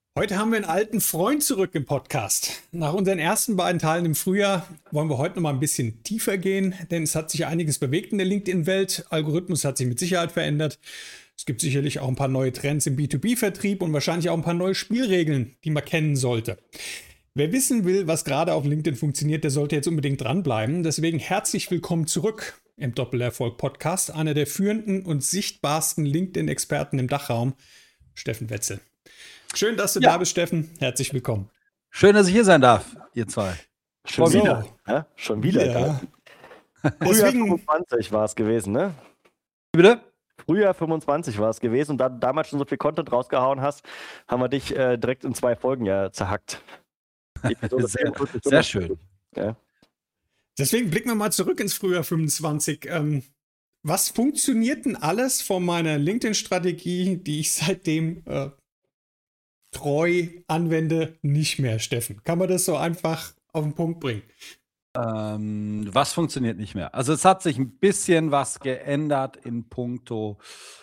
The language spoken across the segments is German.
Heute haben wir einen alten Freund zurück im Podcast. Nach unseren ersten beiden Teilen im Frühjahr wollen wir heute noch mal ein bisschen tiefer gehen, denn es hat sich einiges bewegt in der LinkedIn-Welt. Algorithmus hat sich mit Sicherheit verändert. Es gibt sicherlich auch ein paar neue Trends im B2B-Vertrieb und wahrscheinlich auch ein paar neue Spielregeln, die man kennen sollte. Wer wissen will, was gerade auf LinkedIn funktioniert, der sollte jetzt unbedingt dranbleiben. Deswegen herzlich willkommen zurück im Doppelerfolg-Podcast, einer der führenden und sichtbarsten LinkedIn-Experten im Dachraum, Steffen Wetzel. Schön, dass du da bist, Steffen. Herzlich willkommen. Schön, dass ich hier sein darf, ihr zwei. Schon So. wieder. Ja? Schon wieder. Ja. Frühjahr 25 war es gewesen, ne? Wie bitte? Frühjahr 25 war es gewesen und da du damals schon so viel Content rausgehauen hast, haben wir dich direkt in 2 Folgen ja zerhackt. Sehr schön. Ja. Deswegen blicken wir mal zurück ins Frühjahr 25. Was funktioniert denn alles von meiner LinkedIn-Strategie, die ich seitdem treu anwende, nicht mehr, Steffen? Kann man das so einfach auf den Punkt bringen? Was funktioniert nicht mehr? Also es hat sich ein bisschen was geändert in puncto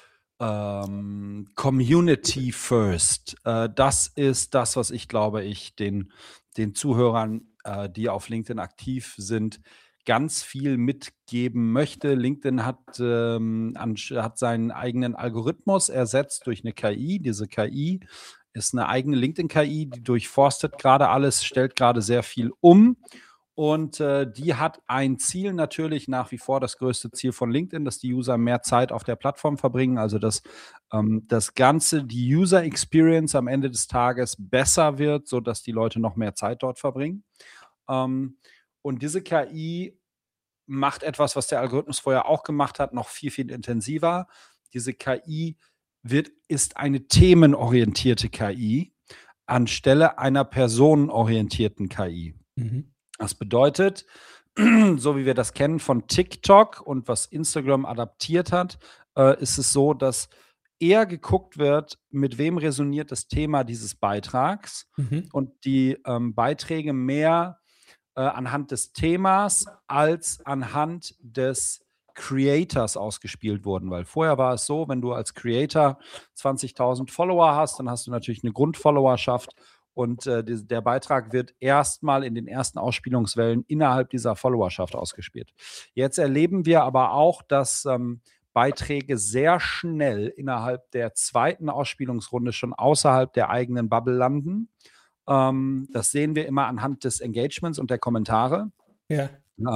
Community First. Das ist das, was ich glaube, den Zuhörern, die auf LinkedIn aktiv sind, ganz viel mitgeben möchte. LinkedIn hat seinen eigenen Algorithmus ersetzt durch eine KI. Diese KI ist eine eigene LinkedIn-KI, die durchforstet gerade alles, stellt gerade sehr viel um. Und die hat ein Ziel natürlich nach wie vor, das größte Ziel von LinkedIn, dass die User mehr Zeit auf der Plattform verbringen, also dass das Ganze, die User Experience am Ende des Tages besser wird, sodass die Leute noch mehr Zeit dort verbringen. Und diese KI macht etwas, was der Algorithmus vorher auch gemacht hat, noch viel, viel intensiver. Diese KI ist eine themenorientierte KI anstelle einer personenorientierten KI. Mhm. Das bedeutet, so wie wir das kennen von TikTok und was Instagram adaptiert hat, ist es so, dass eher geguckt wird, mit wem resoniert das Thema dieses Beitrags und die Beiträge mehr anhand des Themas als anhand des Creators ausgespielt wurden. Weil vorher war es so, wenn du als Creator 20.000 Follower hast, dann hast du natürlich eine Grundfollowerschaft und der Beitrag wird erstmal in den ersten Ausspielungswellen innerhalb dieser Followerschaft ausgespielt. Jetzt erleben wir aber auch, dass Beiträge sehr schnell innerhalb der zweiten Ausspielungsrunde schon außerhalb der eigenen Bubble landen. Das sehen wir immer anhand des Engagements und der Kommentare. Ja.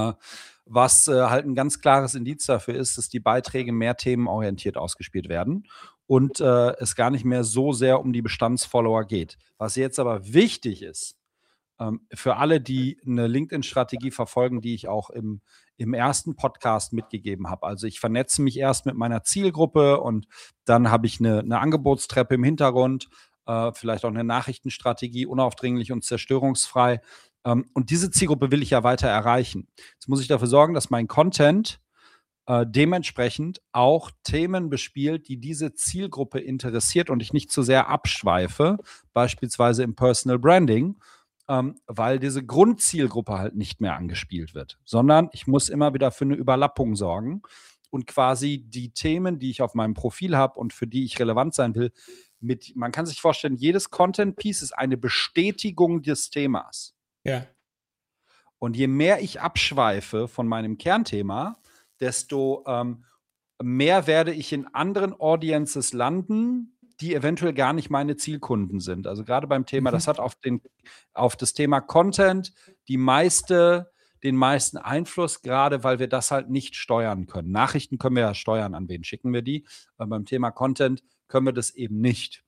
Was halt ein ganz klares Indiz dafür ist, dass die Beiträge mehr themenorientiert ausgespielt werden und es gar nicht mehr so sehr um die Bestandsfollower geht. Was jetzt aber wichtig ist, für alle, die eine LinkedIn-Strategie verfolgen, die ich auch im ersten Podcast mitgegeben habe. Also ich vernetze mich erst mit meiner Zielgruppe und dann habe ich eine Angebotstreppe im Hintergrund, vielleicht auch eine Nachrichtenstrategie, unaufdringlich und zerstörungsfrei. Und diese Zielgruppe will ich ja weiter erreichen. Jetzt muss ich dafür sorgen, dass mein Content dementsprechend auch Themen bespielt, die diese Zielgruppe interessiert und ich nicht zu sehr abschweife, beispielsweise im Personal Branding, weil diese Grundzielgruppe halt nicht mehr angespielt wird, sondern ich muss immer wieder für eine Überlappung sorgen und quasi die Themen, die ich auf meinem Profil habe und für die ich relevant sein will, man kann sich vorstellen, jedes Content-Piece ist eine Bestätigung des Themas. Ja. Und je mehr ich abschweife von meinem Kernthema, desto mehr werde ich in anderen Audiences landen, die eventuell gar nicht meine Zielkunden sind. Also gerade beim Thema, das hat auf das Thema Content den meisten Einfluss, gerade weil wir das halt nicht steuern können. Nachrichten können wir ja steuern, an wen schicken wir die. Aber beim Thema Content können wir das eben nicht.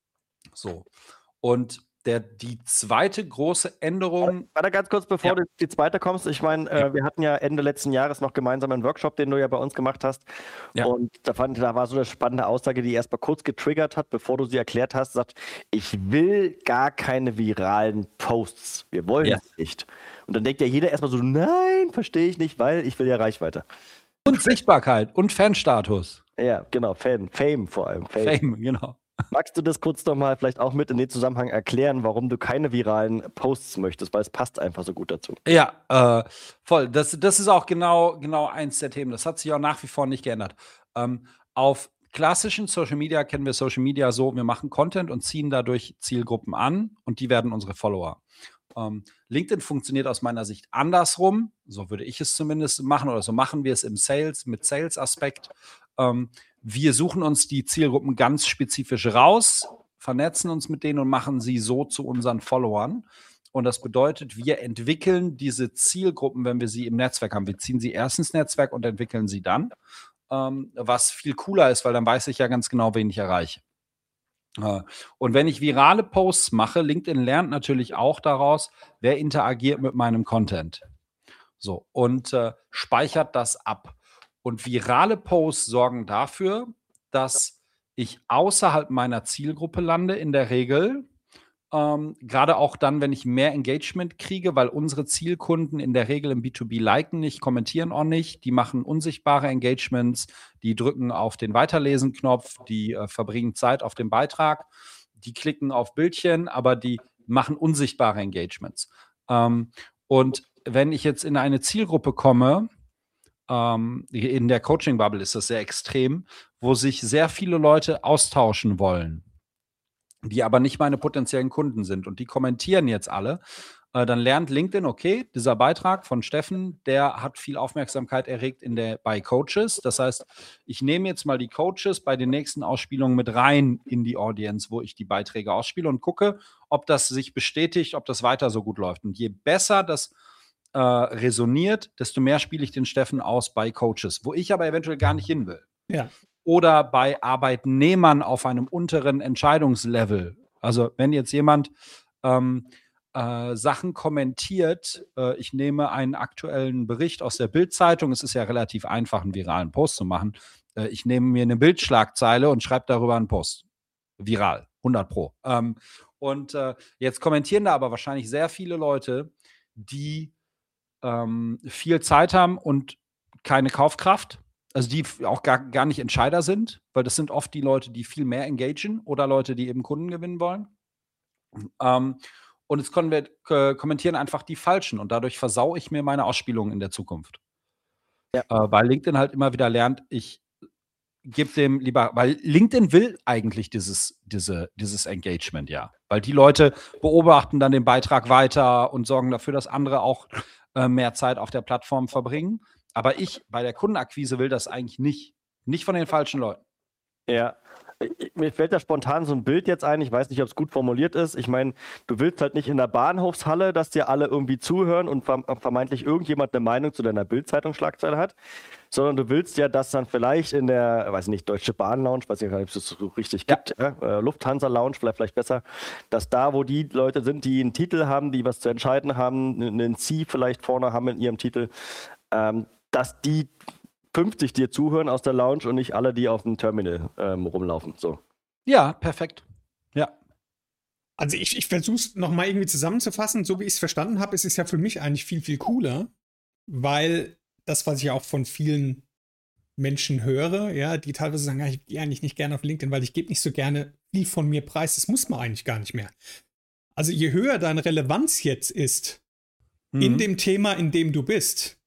So. Und die zweite große Änderung. Warte ganz kurz, bevor du die zweite kommst. Ich meine, wir hatten ja Ende letzten Jahres noch gemeinsam einen Workshop, den du ja bei uns gemacht hast. Ja. Und da war so eine spannende Aussage, die erst mal kurz getriggert hat, bevor du sie erklärt hast. Sagt, ich will gar keine viralen Posts. Wir wollen es nicht. Und dann denkt ja jeder erstmal so, nein, verstehe ich nicht, weil ich will ja Reichweite. Und Sichtbarkeit und Fanstatus. Ja, genau, Fame vor allem. Fame, genau. Magst du das kurz nochmal vielleicht auch mit in den Zusammenhang erklären, warum du keine viralen Posts möchtest? Weil es passt einfach so gut dazu. Ja, voll. Das ist auch genau eins der Themen. Das hat sich auch nach wie vor nicht geändert. Auf klassischen Social Media kennen wir Social Media so, wir machen Content und ziehen dadurch Zielgruppen an und die werden unsere Follower. LinkedIn funktioniert aus meiner Sicht andersrum, so würde ich es zumindest machen oder so machen wir es im Sales, mit Sales-Aspekt. Wir suchen uns die Zielgruppen ganz spezifisch raus, vernetzen uns mit denen und machen sie so zu unseren Followern. Und das bedeutet, wir entwickeln diese Zielgruppen, wenn wir sie im Netzwerk haben. Wir ziehen sie erst ins Netzwerk und entwickeln sie dann, was viel cooler ist, weil dann weiß ich ja ganz genau, wen ich erreiche. Und wenn ich virale Posts mache, LinkedIn lernt natürlich auch daraus, wer interagiert mit meinem Content. So, und speichert das ab. Und virale Posts sorgen dafür, dass ich außerhalb meiner Zielgruppe lande, in der Regel. Gerade auch dann, wenn ich mehr Engagement kriege, weil unsere Zielkunden in der Regel im B2B liken nicht, kommentieren auch nicht, die machen unsichtbare Engagements, die drücken auf den Weiterlesen-Knopf, die verbringen Zeit auf dem Beitrag, die klicken auf Bildchen, aber die machen unsichtbare Engagements. Und wenn ich jetzt in eine Zielgruppe komme, in der Coaching-Bubble ist das sehr extrem, wo sich sehr viele Leute austauschen wollen, die aber nicht meine potenziellen Kunden sind und die kommentieren jetzt alle, dann lernt LinkedIn, okay, dieser Beitrag von Steffen, der hat viel Aufmerksamkeit erregt bei Coaches. Das heißt, ich nehme jetzt mal die Coaches bei den nächsten Ausspielungen mit rein in die Audience, wo ich die Beiträge ausspiele und gucke, ob das sich bestätigt, ob das weiter so gut läuft. Und je besser das resoniert, desto mehr spiele ich den Steffen aus bei Coaches, wo ich aber eventuell gar nicht hin will. Ja. Oder bei Arbeitnehmern auf einem unteren Entscheidungslevel. Also wenn jetzt jemand Sachen kommentiert, ich nehme einen aktuellen Bericht aus der Bild-Zeitung, es ist ja relativ einfach, einen viralen Post zu machen. Ich nehme mir eine Bildschlagzeile und schreibe darüber einen Post. Viral, 100%. Jetzt kommentieren da aber wahrscheinlich sehr viele Leute, die viel Zeit haben und keine Kaufkraft. Also die auch gar nicht Entscheider sind, weil das sind oft die Leute, die viel mehr engagieren oder Leute, die eben Kunden gewinnen wollen. Und jetzt kommentieren einfach die Falschen und dadurch versau ich mir meine Ausspielungen in der Zukunft. Ja. Weil LinkedIn halt immer wieder lernt, ich gebe dem lieber, weil LinkedIn will eigentlich dieses Engagement, ja. Weil die Leute beobachten dann den Beitrag weiter und sorgen dafür, dass andere auch mehr Zeit auf der Plattform verbringen. Aber ich bei der Kundenakquise will das eigentlich nicht. Nicht von den falschen Leuten. Ja. Mir fällt da spontan so ein Bild jetzt ein, ich weiß nicht, ob es gut formuliert ist. Ich meine, du willst halt nicht in der Bahnhofshalle, dass dir alle irgendwie zuhören und vermeintlich irgendjemand eine Meinung zu deiner Bild-Zeitung-Schlagzeile hat, sondern du willst ja, dass dann vielleicht in der, weiß nicht, Deutsche Bahn-Lounge, weiß ich gar nicht, ob es das so richtig gibt, Lufthansa-Lounge vielleicht besser, dass da, wo die Leute sind, die einen Titel haben, die was zu entscheiden haben, einen Sie vielleicht vorne haben in ihrem Titel, dass die 50 dir zuhören aus der Lounge und nicht alle, die auf dem Terminal rumlaufen. So. Ja, perfekt. Ja. Also ich versuche es nochmal irgendwie zusammenzufassen. So wie ich es verstanden habe, ist es ja für mich eigentlich viel, viel cooler, weil das, was ich auch von vielen Menschen höre, ja, die teilweise sagen, ja, ich gehe eigentlich nicht gerne auf LinkedIn, weil ich gebe nicht so gerne viel von mir preis. Das muss man eigentlich gar nicht mehr. Also je höher deine Relevanz jetzt ist in dem Thema, in dem du bist,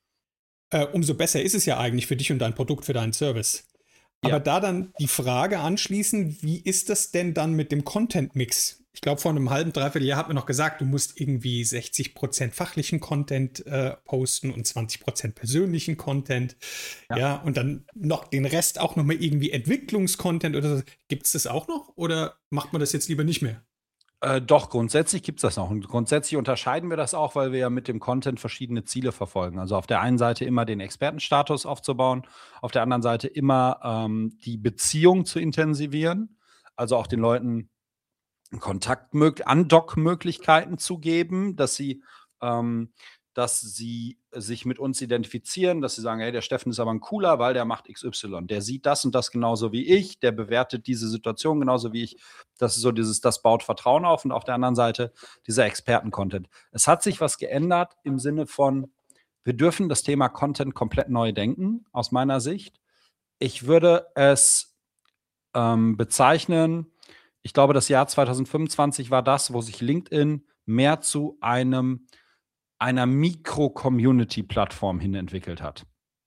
umso besser ist es ja eigentlich für dich und dein Produkt, für deinen Service. Aber da dann die Frage anschließen, wie ist das denn dann mit dem Content-Mix? Ich glaube, vor einem halben, dreiviertel Jahr hat man noch gesagt, du musst irgendwie 60% fachlichen Content posten und 20% persönlichen Content. Ja, und dann noch den Rest auch noch mal irgendwie Entwicklungscontent oder so. Gibt es das auch noch oder macht man das jetzt lieber nicht mehr? Doch, grundsätzlich gibt es das noch. Und grundsätzlich unterscheiden wir das auch, weil wir ja mit dem Content verschiedene Ziele verfolgen. Also auf der einen Seite immer den Expertenstatus aufzubauen, auf der anderen Seite immer die Beziehung zu intensivieren, also auch den Leuten Andock-Möglichkeiten zu geben, dass sie sich mit uns identifizieren, dass sie sagen, hey, der Steffen ist aber ein cooler, weil der macht XY. Der sieht das und das genauso wie ich, der bewertet diese Situation genauso wie ich. Das ist so das baut Vertrauen auf. Und auf der anderen Seite dieser Experten-Content. Es hat sich was geändert im Sinne von, wir dürfen das Thema Content komplett neu denken, aus meiner Sicht. Ich würde es bezeichnen, ich glaube, das Jahr 2025 war das, wo sich LinkedIn mehr zu einer Mikro-Community-Plattform hin entwickelt hat.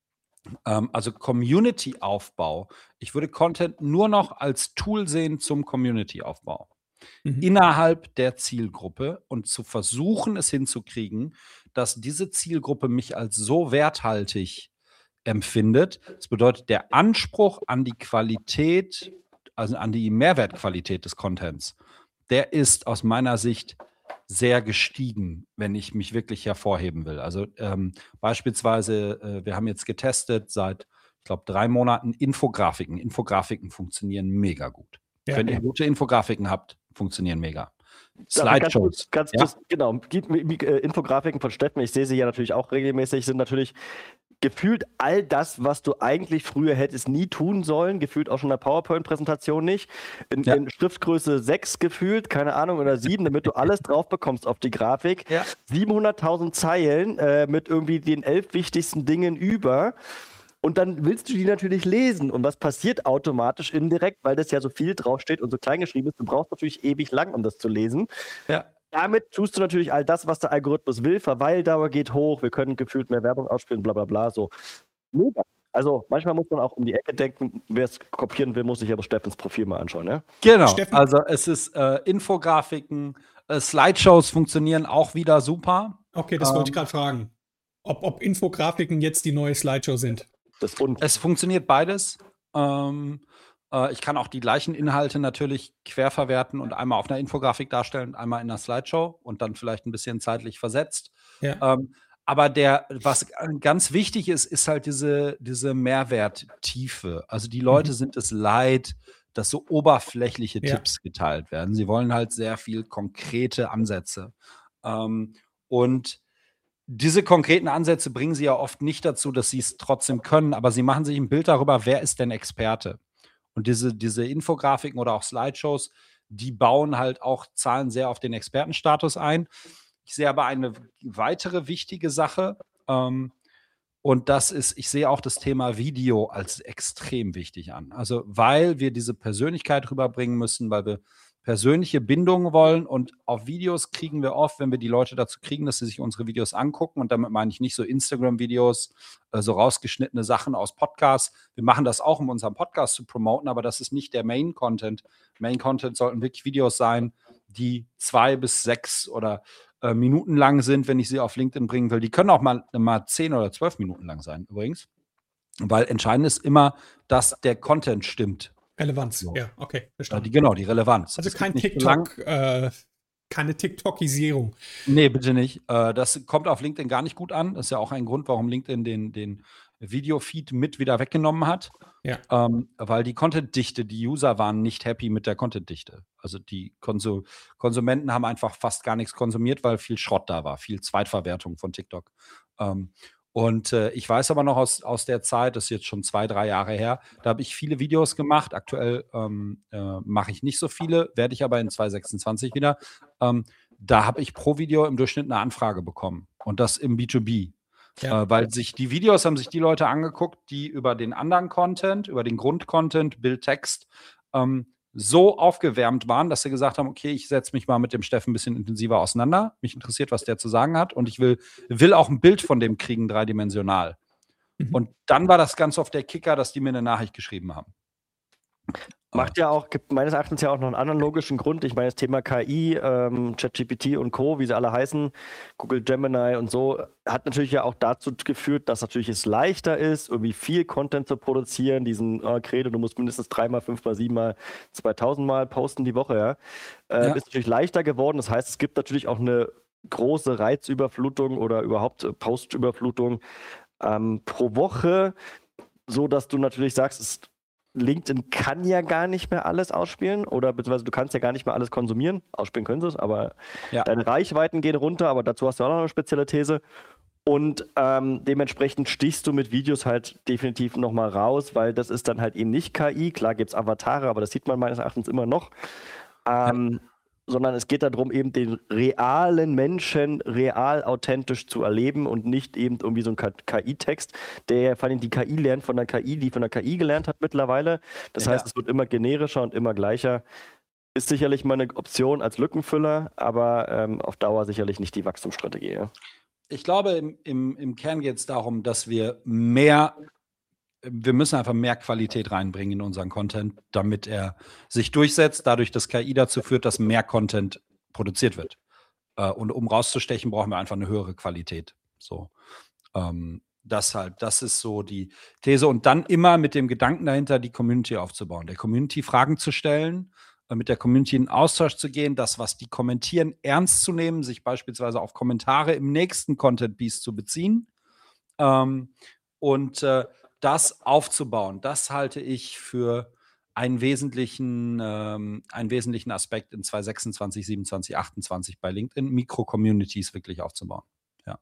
Also Community-Aufbau. Ich würde Content nur noch als Tool sehen zum Community-Aufbau innerhalb der Zielgruppe und zu versuchen, es hinzukriegen, dass diese Zielgruppe mich als so werthaltig empfindet. Das bedeutet, der Anspruch an die Qualität, also an die Mehrwertqualität des Contents, der ist aus meiner Sicht sehr gestiegen, wenn ich mich wirklich hervorheben will. Also beispielsweise, wir haben jetzt getestet seit, ich glaube, 3 Monaten Infografiken. Infografiken funktionieren mega gut. Ja, Wenn ihr ja. gute Infografiken habt, funktionieren mega. Aber Slideshows. genau, Infografiken von Steffen, ich sehe sie ja natürlich auch regelmäßig, sind natürlich gefühlt all das, was du eigentlich früher hättest nie tun sollen, gefühlt auch schon in der PowerPoint-Präsentation nicht, in Schriftgröße 6 gefühlt, keine Ahnung, oder 7, damit du alles drauf bekommst auf die Grafik. Ja. 700.000 Zeilen mit irgendwie den 11 wichtigsten Dingen über. Und dann willst du die natürlich lesen. Und was passiert automatisch indirekt, weil das ja so viel draufsteht und so klein geschrieben ist, du brauchst natürlich ewig lang, um das zu lesen. Ja. Damit tust du natürlich all das, was der Algorithmus will. Verweildauer geht hoch, wir können gefühlt mehr Werbung ausspielen, bla bla bla. So. Also manchmal muss man auch um die Ecke denken. Wer es kopieren will, muss sich aber Steffens Profil mal anschauen. Ja? Genau, Steffen? also es ist Infografiken, Slideshows funktionieren auch wieder super. Okay, das wollte ich gerade fragen. Ob Infografiken jetzt die neue Slideshow sind. Es funktioniert beides. Ich kann auch die gleichen Inhalte natürlich querverwerten und einmal auf einer Infografik darstellen und einmal in einer Slideshow und dann vielleicht ein bisschen zeitlich versetzt. Ja. Aber was ganz wichtig ist, ist halt diese Mehrwerttiefe. Also die Leute sind es leid, dass so oberflächliche Tipps geteilt werden. Sie wollen halt sehr viel konkrete Ansätze. Und diese konkreten Ansätze bringen sie ja oft nicht dazu, dass sie es trotzdem können, aber sie machen sich ein Bild darüber, wer ist denn Experte. Und diese Infografiken oder auch Slideshows, die bauen halt auch, zahlen sehr auf den Expertenstatus ein. Ich sehe aber eine weitere wichtige Sache, und das ist, ich sehe auch das Thema Video als extrem wichtig an. Also, weil wir diese Persönlichkeit rüberbringen müssen, weil wir persönliche Bindungen wollen und auf Videos kriegen wir oft, wenn wir die Leute dazu kriegen, dass sie sich unsere Videos angucken, und damit meine ich nicht so Instagram-Videos, so rausgeschnittene Sachen aus Podcasts. Wir machen das auch, um unseren Podcast zu promoten, aber das ist nicht der Main-Content. Main-Content sollten wirklich Videos sein, die 2 bis 6 oder Minuten lang sind, wenn ich sie auf LinkedIn bringen will. Die können auch mal 10 oder 12 Minuten lang sein, übrigens. Weil entscheidend ist immer, dass der Content stimmt. Relevanz, So. ja, okay, verstanden. Genau, die Relevanz. Also Es kein gibt nicht TikTok, keine TikTokisierung. Nee, bitte nicht. Das kommt auf LinkedIn gar nicht gut an. Das ist ja auch ein Grund, warum LinkedIn den Videofeed mit wieder weggenommen hat. Ja. Weil die Contentdichte, die User waren nicht happy mit der Contentdichte. Also die Konsumenten haben einfach fast gar nichts konsumiert, weil viel Schrott da war, viel Zweitverwertung von TikTok. Ich weiß aber noch aus der Zeit, das ist jetzt schon 2, 3 Jahre her, da habe ich viele Videos gemacht. Aktuell mache ich nicht so viele, werde ich aber in 2026 wieder. Da habe ich pro Video im Durchschnitt eine Anfrage bekommen, und das im B2B. Ja. Weil die Videos haben sich die Leute angeguckt, die über den anderen Content, über den Grundcontent, Bild, Text, so aufgewärmt waren, dass sie gesagt haben, okay, ich setze mich mal mit dem Steffen ein bisschen intensiver auseinander. Mich interessiert, was der zu sagen hat, und ich will auch ein Bild von dem kriegen, dreidimensional. Und dann war das ganz oft der Kicker, dass die mir eine Nachricht geschrieben haben. Gibt meines Erachtens ja auch noch einen anderen logischen Grund. Ich meine, das Thema KI, ChatGPT und Co., wie sie alle heißen, Google Gemini und so, hat natürlich ja auch dazu geführt, dass natürlich es leichter ist, irgendwie viel Content zu produzieren. Diesen Credo, du musst mindestens 3-mal, 5-mal, 7-mal, 2000-mal posten die Woche, ja. Ist natürlich leichter geworden. Das heißt, es gibt natürlich auch eine große Reizüberflutung oder überhaupt Postüberflutung pro Woche, so dass du natürlich sagst, LinkedIn kann ja gar nicht mehr alles ausspielen, oder beziehungsweise du kannst ja gar nicht mehr alles konsumieren. Ausspielen können sie es, aber deine Reichweiten gehen runter, aber dazu hast du auch noch eine spezielle These. Und dementsprechend stichst du mit Videos halt definitiv nochmal raus, weil das ist dann halt eben nicht KI. Klar gibt es Avatare, aber das sieht man meines Erachtens immer noch. Sondern es geht darum, eben den realen Menschen real authentisch zu erleben und nicht eben irgendwie so ein KI-Text, der vor allem die KI lernt von der KI, die von der KI gelernt hat mittlerweile. Das heißt, es wird immer generischer und immer gleicher. Ist sicherlich mal eine Option als Lückenfüller, aber auf Dauer sicherlich nicht die Wachstumsstrategie. Ja? Ich glaube, im Kern geht es darum, dass wir mehr wir müssen einfach mehr Qualität reinbringen in unseren Content, damit er sich durchsetzt, dadurch, dass KI dazu führt, dass mehr Content produziert wird. Und um rauszustechen, brauchen wir einfach eine höhere Qualität. So. Das ist so die These. Und dann immer mit dem Gedanken dahinter, die Community aufzubauen, der Community Fragen zu stellen, mit der Community in Austausch zu gehen, das, was die kommentieren, ernst zu nehmen, sich beispielsweise auf Kommentare im nächsten Content-Piece zu beziehen. Und das aufzubauen, das halte ich für einen wesentlichen Aspekt in 2026, 27, 28 bei LinkedIn, Mikro-Communities wirklich aufzubauen. Ja.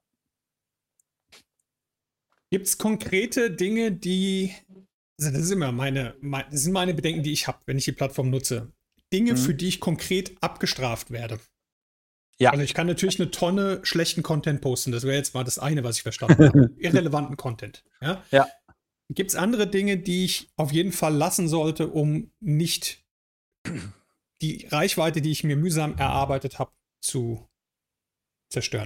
Gibt es konkrete Dinge, also das ist immer das sind meine Bedenken, die ich habe, wenn ich die Plattform nutze. Dinge, für die ich konkret abgestraft werde. Ja. Also ich kann natürlich eine Tonne schlechten Content posten. Das wäre jetzt mal das eine, was ich verstanden habe. Irrelevanten Content. Ja. Ja. Gibt es andere Dinge, die ich auf jeden Fall lassen sollte, um nicht die Reichweite, die ich mir mühsam erarbeitet habe, zu zerstören?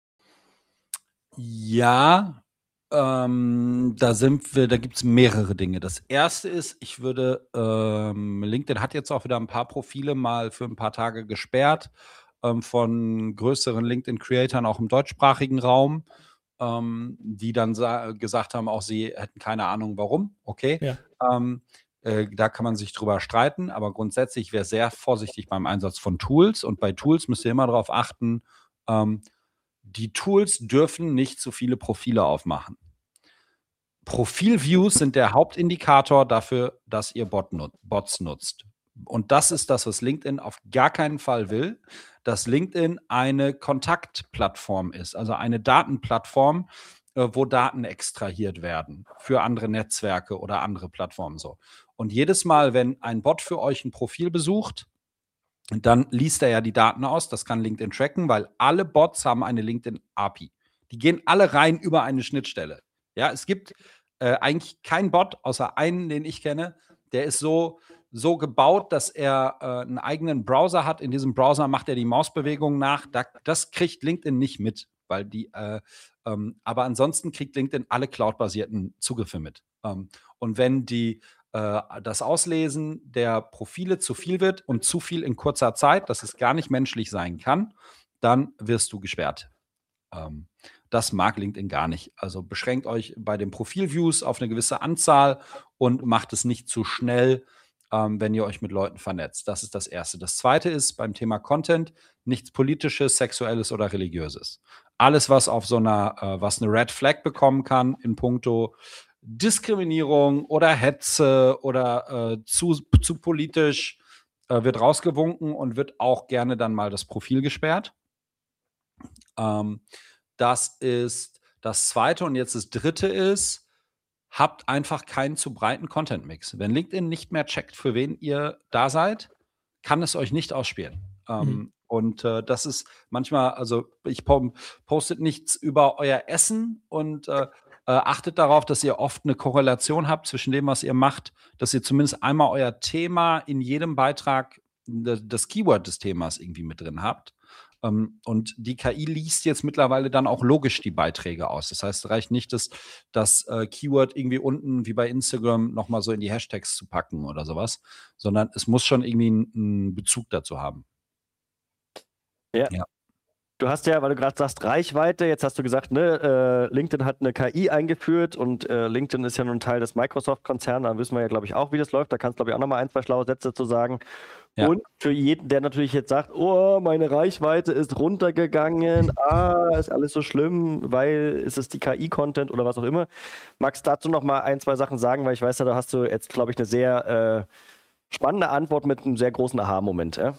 Ja, da gibt es mehrere Dinge. Das erste ist, ich würde, LinkedIn hat jetzt auch wieder ein paar Profile mal für ein paar Tage gesperrt, von größeren LinkedIn-Creatoren auch im deutschsprachigen Raum, die dann gesagt haben, auch sie hätten keine Ahnung warum. Okay. Ja. Da kann man sich drüber streiten, aber grundsätzlich wäre sehr vorsichtig beim Einsatz von Tools. Und bei Tools müsst ihr immer darauf achten, die Tools dürfen nicht zu viele Profile aufmachen. Profilviews sind der Hauptindikator dafür, dass ihr Bots nutzt. Und das ist das, was LinkedIn auf gar keinen Fall will, dass LinkedIn eine Kontaktplattform ist, also eine Datenplattform, wo Daten extrahiert werden für andere Netzwerke oder andere Plattformen so. Und jedes Mal, wenn ein Bot für euch ein Profil besucht, dann liest er ja die Daten aus. Das kann LinkedIn tracken, weil alle Bots haben eine LinkedIn-API. Die gehen alle rein über eine Schnittstelle. Ja, es gibt eigentlich keinen Bot, außer einen, den ich kenne, der ist so gebaut, dass er einen eigenen Browser hat. In diesem Browser macht er die Mausbewegungen nach. Das kriegt LinkedIn nicht mit, weil aber ansonsten kriegt LinkedIn alle cloud-basierten Zugriffe mit. Und wenn das Auslesen der Profile zu viel wird und zu viel in kurzer Zeit, dass es gar nicht menschlich sein kann, dann wirst du gesperrt. Das mag LinkedIn gar nicht. Also beschränkt euch bei den Profilviews auf eine gewisse Anzahl und macht es nicht zu schnell, wenn ihr euch mit Leuten vernetzt. Das ist das Erste. Das Zweite ist beim Thema Content nichts Politisches, Sexuelles oder Religiöses. Alles, was auf was eine Red Flag bekommen kann in puncto Diskriminierung oder Hetze oder zu politisch, wird rausgewunken und wird auch gerne dann mal das Profil gesperrt. Das ist das Zweite. Und jetzt das Dritte ist, habt einfach keinen zu breiten Content-Mix. Wenn LinkedIn nicht mehr checkt, für wen ihr da seid, kann es euch nicht ausspielen. Und das ist manchmal, also ich postet nichts über euer Essen und achtet darauf, dass ihr oft eine Korrelation habt zwischen dem, was ihr macht, dass ihr zumindest einmal euer Thema in jedem Beitrag, das Keyword des Themas irgendwie mit drin habt. Und die KI liest jetzt mittlerweile dann auch logisch die Beiträge aus. Das heißt, es reicht nicht, das Keyword irgendwie unten wie bei Instagram nochmal so in die Hashtags zu packen oder sowas, sondern es muss schon irgendwie einen Bezug dazu haben. Ja. Du hast ja, weil du gerade sagst, Reichweite, jetzt hast du gesagt, ne, LinkedIn hat eine KI eingeführt und LinkedIn ist ja nun Teil des Microsoft-Konzerns, da wissen wir ja, glaube ich, auch, wie das läuft. Da kannst du, glaube ich, auch nochmal ein, zwei schlaue Sätze zu sagen. Ja. Und für jeden, der natürlich jetzt sagt, oh, meine Reichweite ist runtergegangen, ist alles so schlimm, weil ist es die KI-Content oder was auch immer. Magst du dazu nochmal ein, zwei Sachen sagen, weil ich weiß ja, da hast du jetzt, glaube ich, eine sehr spannende Antwort mit einem sehr großen Aha-Moment, ja?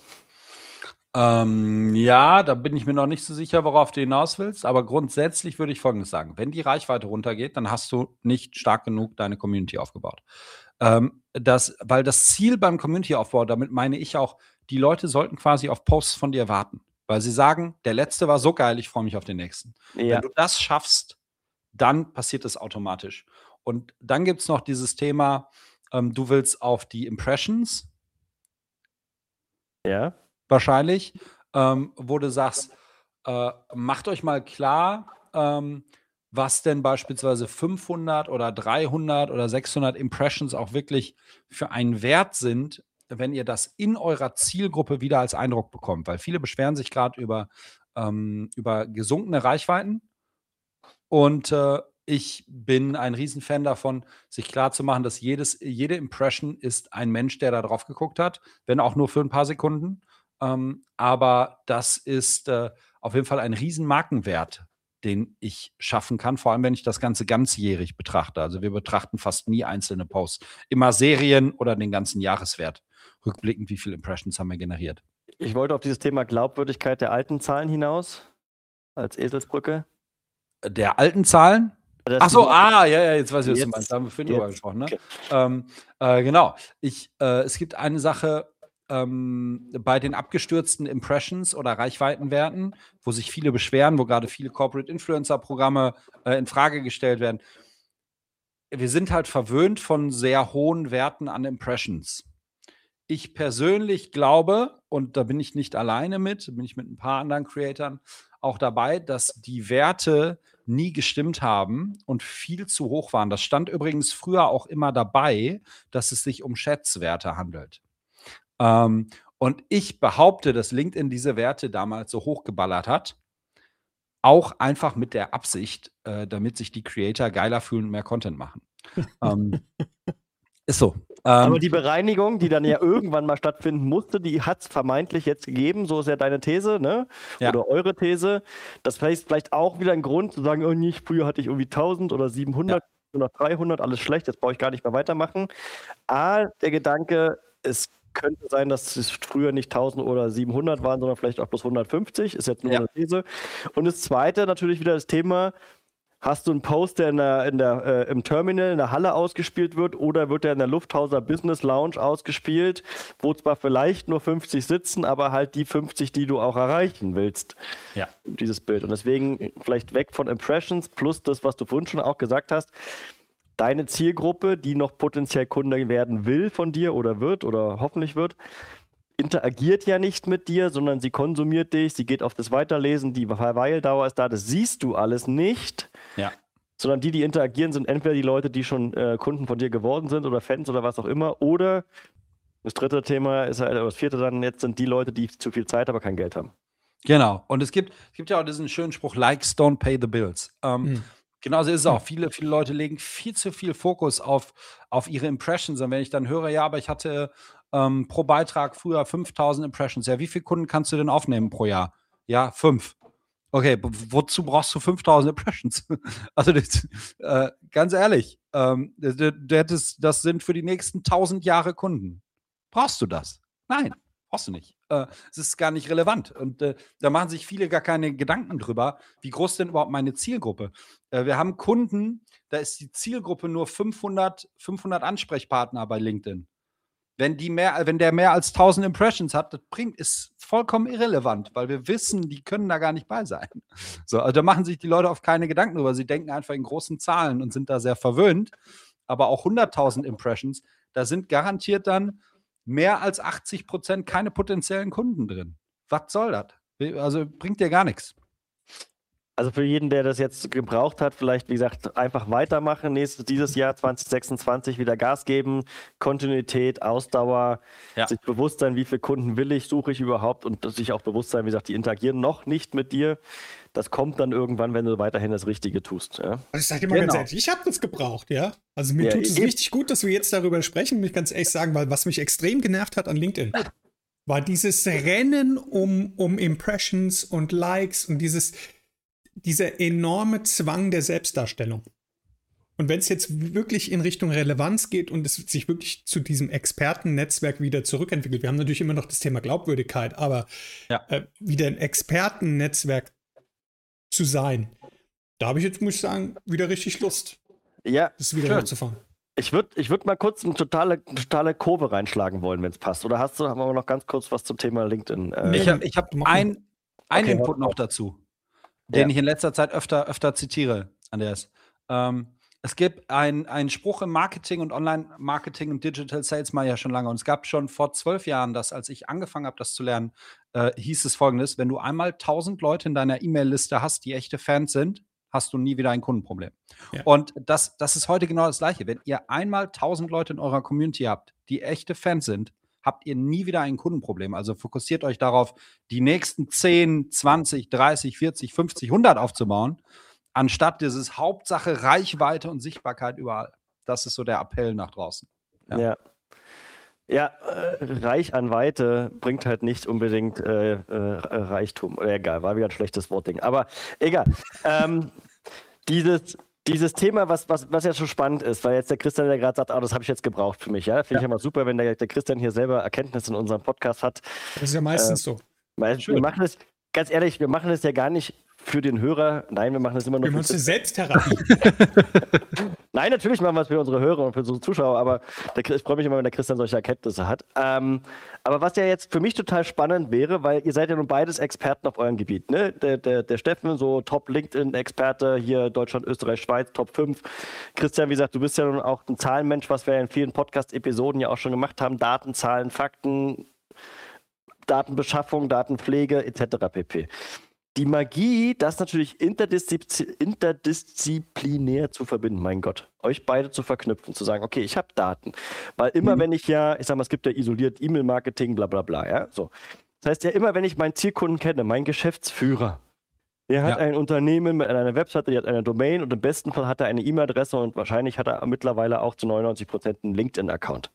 Ja, da bin ich mir noch nicht so sicher, worauf du hinaus willst, aber grundsätzlich würde ich Folgendes sagen. Wenn die Reichweite runtergeht, dann hast du nicht stark genug deine Community aufgebaut. Weil das Ziel beim Community-Aufbau, damit meine ich auch, die Leute sollten quasi auf Posts von dir warten, weil sie sagen, der letzte war so geil, ich freue mich auf den nächsten. Ja. Wenn du das schaffst, dann passiert es automatisch. Und dann gibt es noch dieses Thema, du willst auf die Impressions. Ja. Wahrscheinlich, wo du sagst, macht euch mal klar, was denn beispielsweise 500 oder 300 oder 600 Impressions auch wirklich für einen Wert sind, wenn ihr das in eurer Zielgruppe wieder als Eindruck bekommt. Weil viele beschweren sich gerade über gesunkene Reichweiten. Und ich bin ein Riesenfan davon, sich klarzumachen, dass jede Impression ist ein Mensch, der da drauf geguckt hat, wenn auch nur für ein paar Sekunden. Aber das ist auf jeden Fall ein Riesenmarkenwert, den ich schaffen kann, vor allem wenn ich das Ganze ganzjährig betrachte. Also wir betrachten fast nie einzelne Posts, immer Serien oder den ganzen Jahreswert. Rückblickend, wie viele Impressions haben wir generiert. Ich wollte auf dieses Thema Glaubwürdigkeit der alten Zahlen hinaus, als Eselsbrücke. Der alten Zahlen? Das Ach so, ja, jetzt weiß ich, was du jetzt, meinst. Da haben wir vorhin drüber jetzt. gesprochen, ne? Okay. Genau. Es gibt eine Sache bei den abgestürzten Impressions oder Reichweitenwerten, wo sich viele beschweren, wo gerade viele Corporate Influencer-Programme in Frage gestellt werden. Wir sind halt verwöhnt von sehr hohen Werten an Impressions. Ich persönlich glaube, und da bin ich nicht alleine mit, bin ich mit ein paar anderen Creatoren auch dabei, dass die Werte nie gestimmt haben und viel zu hoch waren. Das stand übrigens früher auch immer dabei, dass es sich um Schätzwerte handelt. Und ich behaupte, dass LinkedIn diese Werte damals so hochgeballert hat, auch einfach mit der Absicht, damit sich die Creator geiler fühlen und mehr Content machen. Ist so. Aber die Bereinigung, die dann ja irgendwann mal stattfinden musste, die hat es vermeintlich jetzt gegeben. So ist ja deine These, ne? Ja. Oder eure These. Das heißt vielleicht auch wieder ein Grund zu sagen, oh nicht, früher hatte ich irgendwie 1000 oder 700, nur noch 300, alles schlecht, jetzt brauche ich gar nicht mehr weitermachen. Der Gedanke, es könnte sein, dass es früher nicht 1000 oder 700 waren, sondern vielleicht auch bloß 150, ist jetzt nur eine These. Und das Zweite natürlich wieder das Thema, hast du einen Post, der im Terminal, in der Halle ausgespielt wird, oder wird der in der Lufthauser Business Lounge ausgespielt, wo zwar vielleicht nur 50 sitzen, aber halt die 50, die du auch erreichen willst. Ja. Dieses Bild. Und deswegen vielleicht weg von Impressions plus das, was du vorhin schon auch gesagt hast. Deine Zielgruppe, die noch potenziell Kunde werden will von dir oder wird oder hoffentlich wird, interagiert ja nicht mit dir, sondern sie konsumiert dich, sie geht auf das Weiterlesen, die Verweildauer ist da, das siehst du alles nicht. Ja. Sondern die interagieren, sind entweder die Leute, die schon Kunden von dir geworden sind oder Fans oder was auch immer, oder das dritte Thema ist halt, oder das vierte dann, jetzt sind die Leute, die zu viel Zeit, aber kein Geld haben. Genau. Und es gibt ja auch diesen schönen Spruch, Likes don't pay the bills. Genauso ist es auch. Viele Leute legen viel zu viel Fokus auf ihre Impressions. Und wenn ich dann höre, ja, aber ich hatte pro Beitrag früher 5000 Impressions. Ja, wie viele Kunden kannst du denn aufnehmen pro Jahr? Ja, 5. Okay, wozu brauchst du 5000 Impressions? Also ganz ehrlich, das sind für die nächsten 1000 Jahre Kunden. Brauchst du das? Nein, brauchst du nicht. Es ist gar nicht relevant. Und da machen sich viele gar keine Gedanken drüber, wie groß denn überhaupt meine Zielgruppe. Wir haben Kunden, da ist die Zielgruppe nur 500 Ansprechpartner bei LinkedIn. Wenn der mehr als 1000 Impressions hat, ist vollkommen irrelevant, weil wir wissen, die können da gar nicht bei sein. So, also da machen sich die Leute auf keine Gedanken drüber. Sie denken einfach in großen Zahlen und sind da sehr verwöhnt. Aber auch 100.000 Impressions, da sind garantiert dann mehr als 80% keine potenziellen Kunden drin. Was soll das? Also bringt dir gar nichts. Also für jeden, der das jetzt gebraucht hat, vielleicht, wie gesagt, einfach weitermachen. Dieses Jahr 2026 wieder Gas geben, Kontinuität, Ausdauer, sich bewusst sein, wie viele Kunden will ich, suche ich überhaupt, und sich auch bewusst sein, wie gesagt, die interagieren noch nicht mit dir. Das kommt dann irgendwann, wenn du weiterhin das Richtige tust. Ja? Ich sage dir mal ganz ehrlich, ich habe das gebraucht, ja. Also mir tut es richtig gut, dass wir jetzt darüber sprechen, muss ich ganz ehrlich sagen, weil was mich extrem genervt hat an LinkedIn, war dieses Rennen um Impressions und Likes und dieser enorme Zwang der Selbstdarstellung. Und wenn es jetzt wirklich in Richtung Relevanz geht und es sich wirklich zu diesem Expertennetzwerk wieder zurückentwickelt, wir haben natürlich immer noch das Thema Glaubwürdigkeit, aber wieder ein Expertennetzwerk zu sein, da habe ich jetzt, muss ich sagen, wieder richtig Lust, das wieder hochzufahren. Ich würd mal kurz eine totale Kurve reinschlagen wollen, wenn es passt. Oder haben wir noch ganz kurz was zum Thema LinkedIn? Ich hab einen Input noch dazu, den ich in letzter Zeit öfter zitiere, Andreas. Es gibt einen Spruch im Marketing und Online-Marketing und Digital Sales mal ja schon lange. Und es gab schon vor 12 Jahren, als ich angefangen habe, das zu lernen, hieß es Folgendes: Wenn du einmal 1000 Leute in deiner E-Mail-Liste hast, die echte Fans sind, hast du nie wieder ein Kundenproblem. Ja. Und das ist heute genau das Gleiche. Wenn ihr einmal 1000 Leute in eurer Community habt, die echte Fans sind, habt ihr nie wieder ein Kundenproblem. Also fokussiert euch darauf, die nächsten 10, 20, 30, 40, 50, 100 aufzubauen, anstatt dieses Hauptsache Reichweite und Sichtbarkeit überall. Das ist so der Appell nach draußen. Ja, reich an Weite bringt halt nicht unbedingt Reichtum. Egal, war wieder ein schlechtes Wortding. Aber egal. Dieses Thema, was ja schon spannend ist, weil jetzt der Christian, der gerade sagt, das habe ich jetzt gebraucht für mich. Ja? Finde ich immer super, wenn der Christian hier selber Erkenntnisse in unserem Podcast hat. Das ist ja meistens so. Wir machen es, ganz ehrlich, wir machen es ja gar nicht für den Hörer. Nein, wir machen es immer nur für unsere Selbsttherapie. Nein, natürlich machen wir es für unsere Hörer und für unsere Zuschauer, aber ich freue mich immer, wenn der Christian solche Erkenntnisse hat. Aber was ja jetzt für mich total spannend wäre, weil ihr seid ja nun beides Experten auf eurem Gebiet. Ne? Der Steffen, so Top-LinkedIn-Experte, hier Deutschland, Österreich, Schweiz, Top 5. Christian, wie gesagt, du bist ja nun auch ein Zahlenmensch, was wir in vielen Podcast-Episoden ja auch schon gemacht haben. Daten, Zahlen, Fakten, Datenbeschaffung, Datenpflege etc. pp. Die Magie, das natürlich interdisziplinär zu verbinden, mein Gott, euch beide zu verknüpfen, zu sagen, okay, ich habe Daten. Weil immer, wenn ich sag mal, es gibt ja isoliert E-Mail-Marketing, bla bla bla, ja, so. Das heißt ja immer, wenn ich meinen Zielkunden kenne, meinen Geschäftsführer, der hat ein Unternehmen mit einer Webseite, die hat eine Domain und im besten Fall hat er eine E-Mail-Adresse und wahrscheinlich hat er mittlerweile auch zu 99% einen LinkedIn-Account.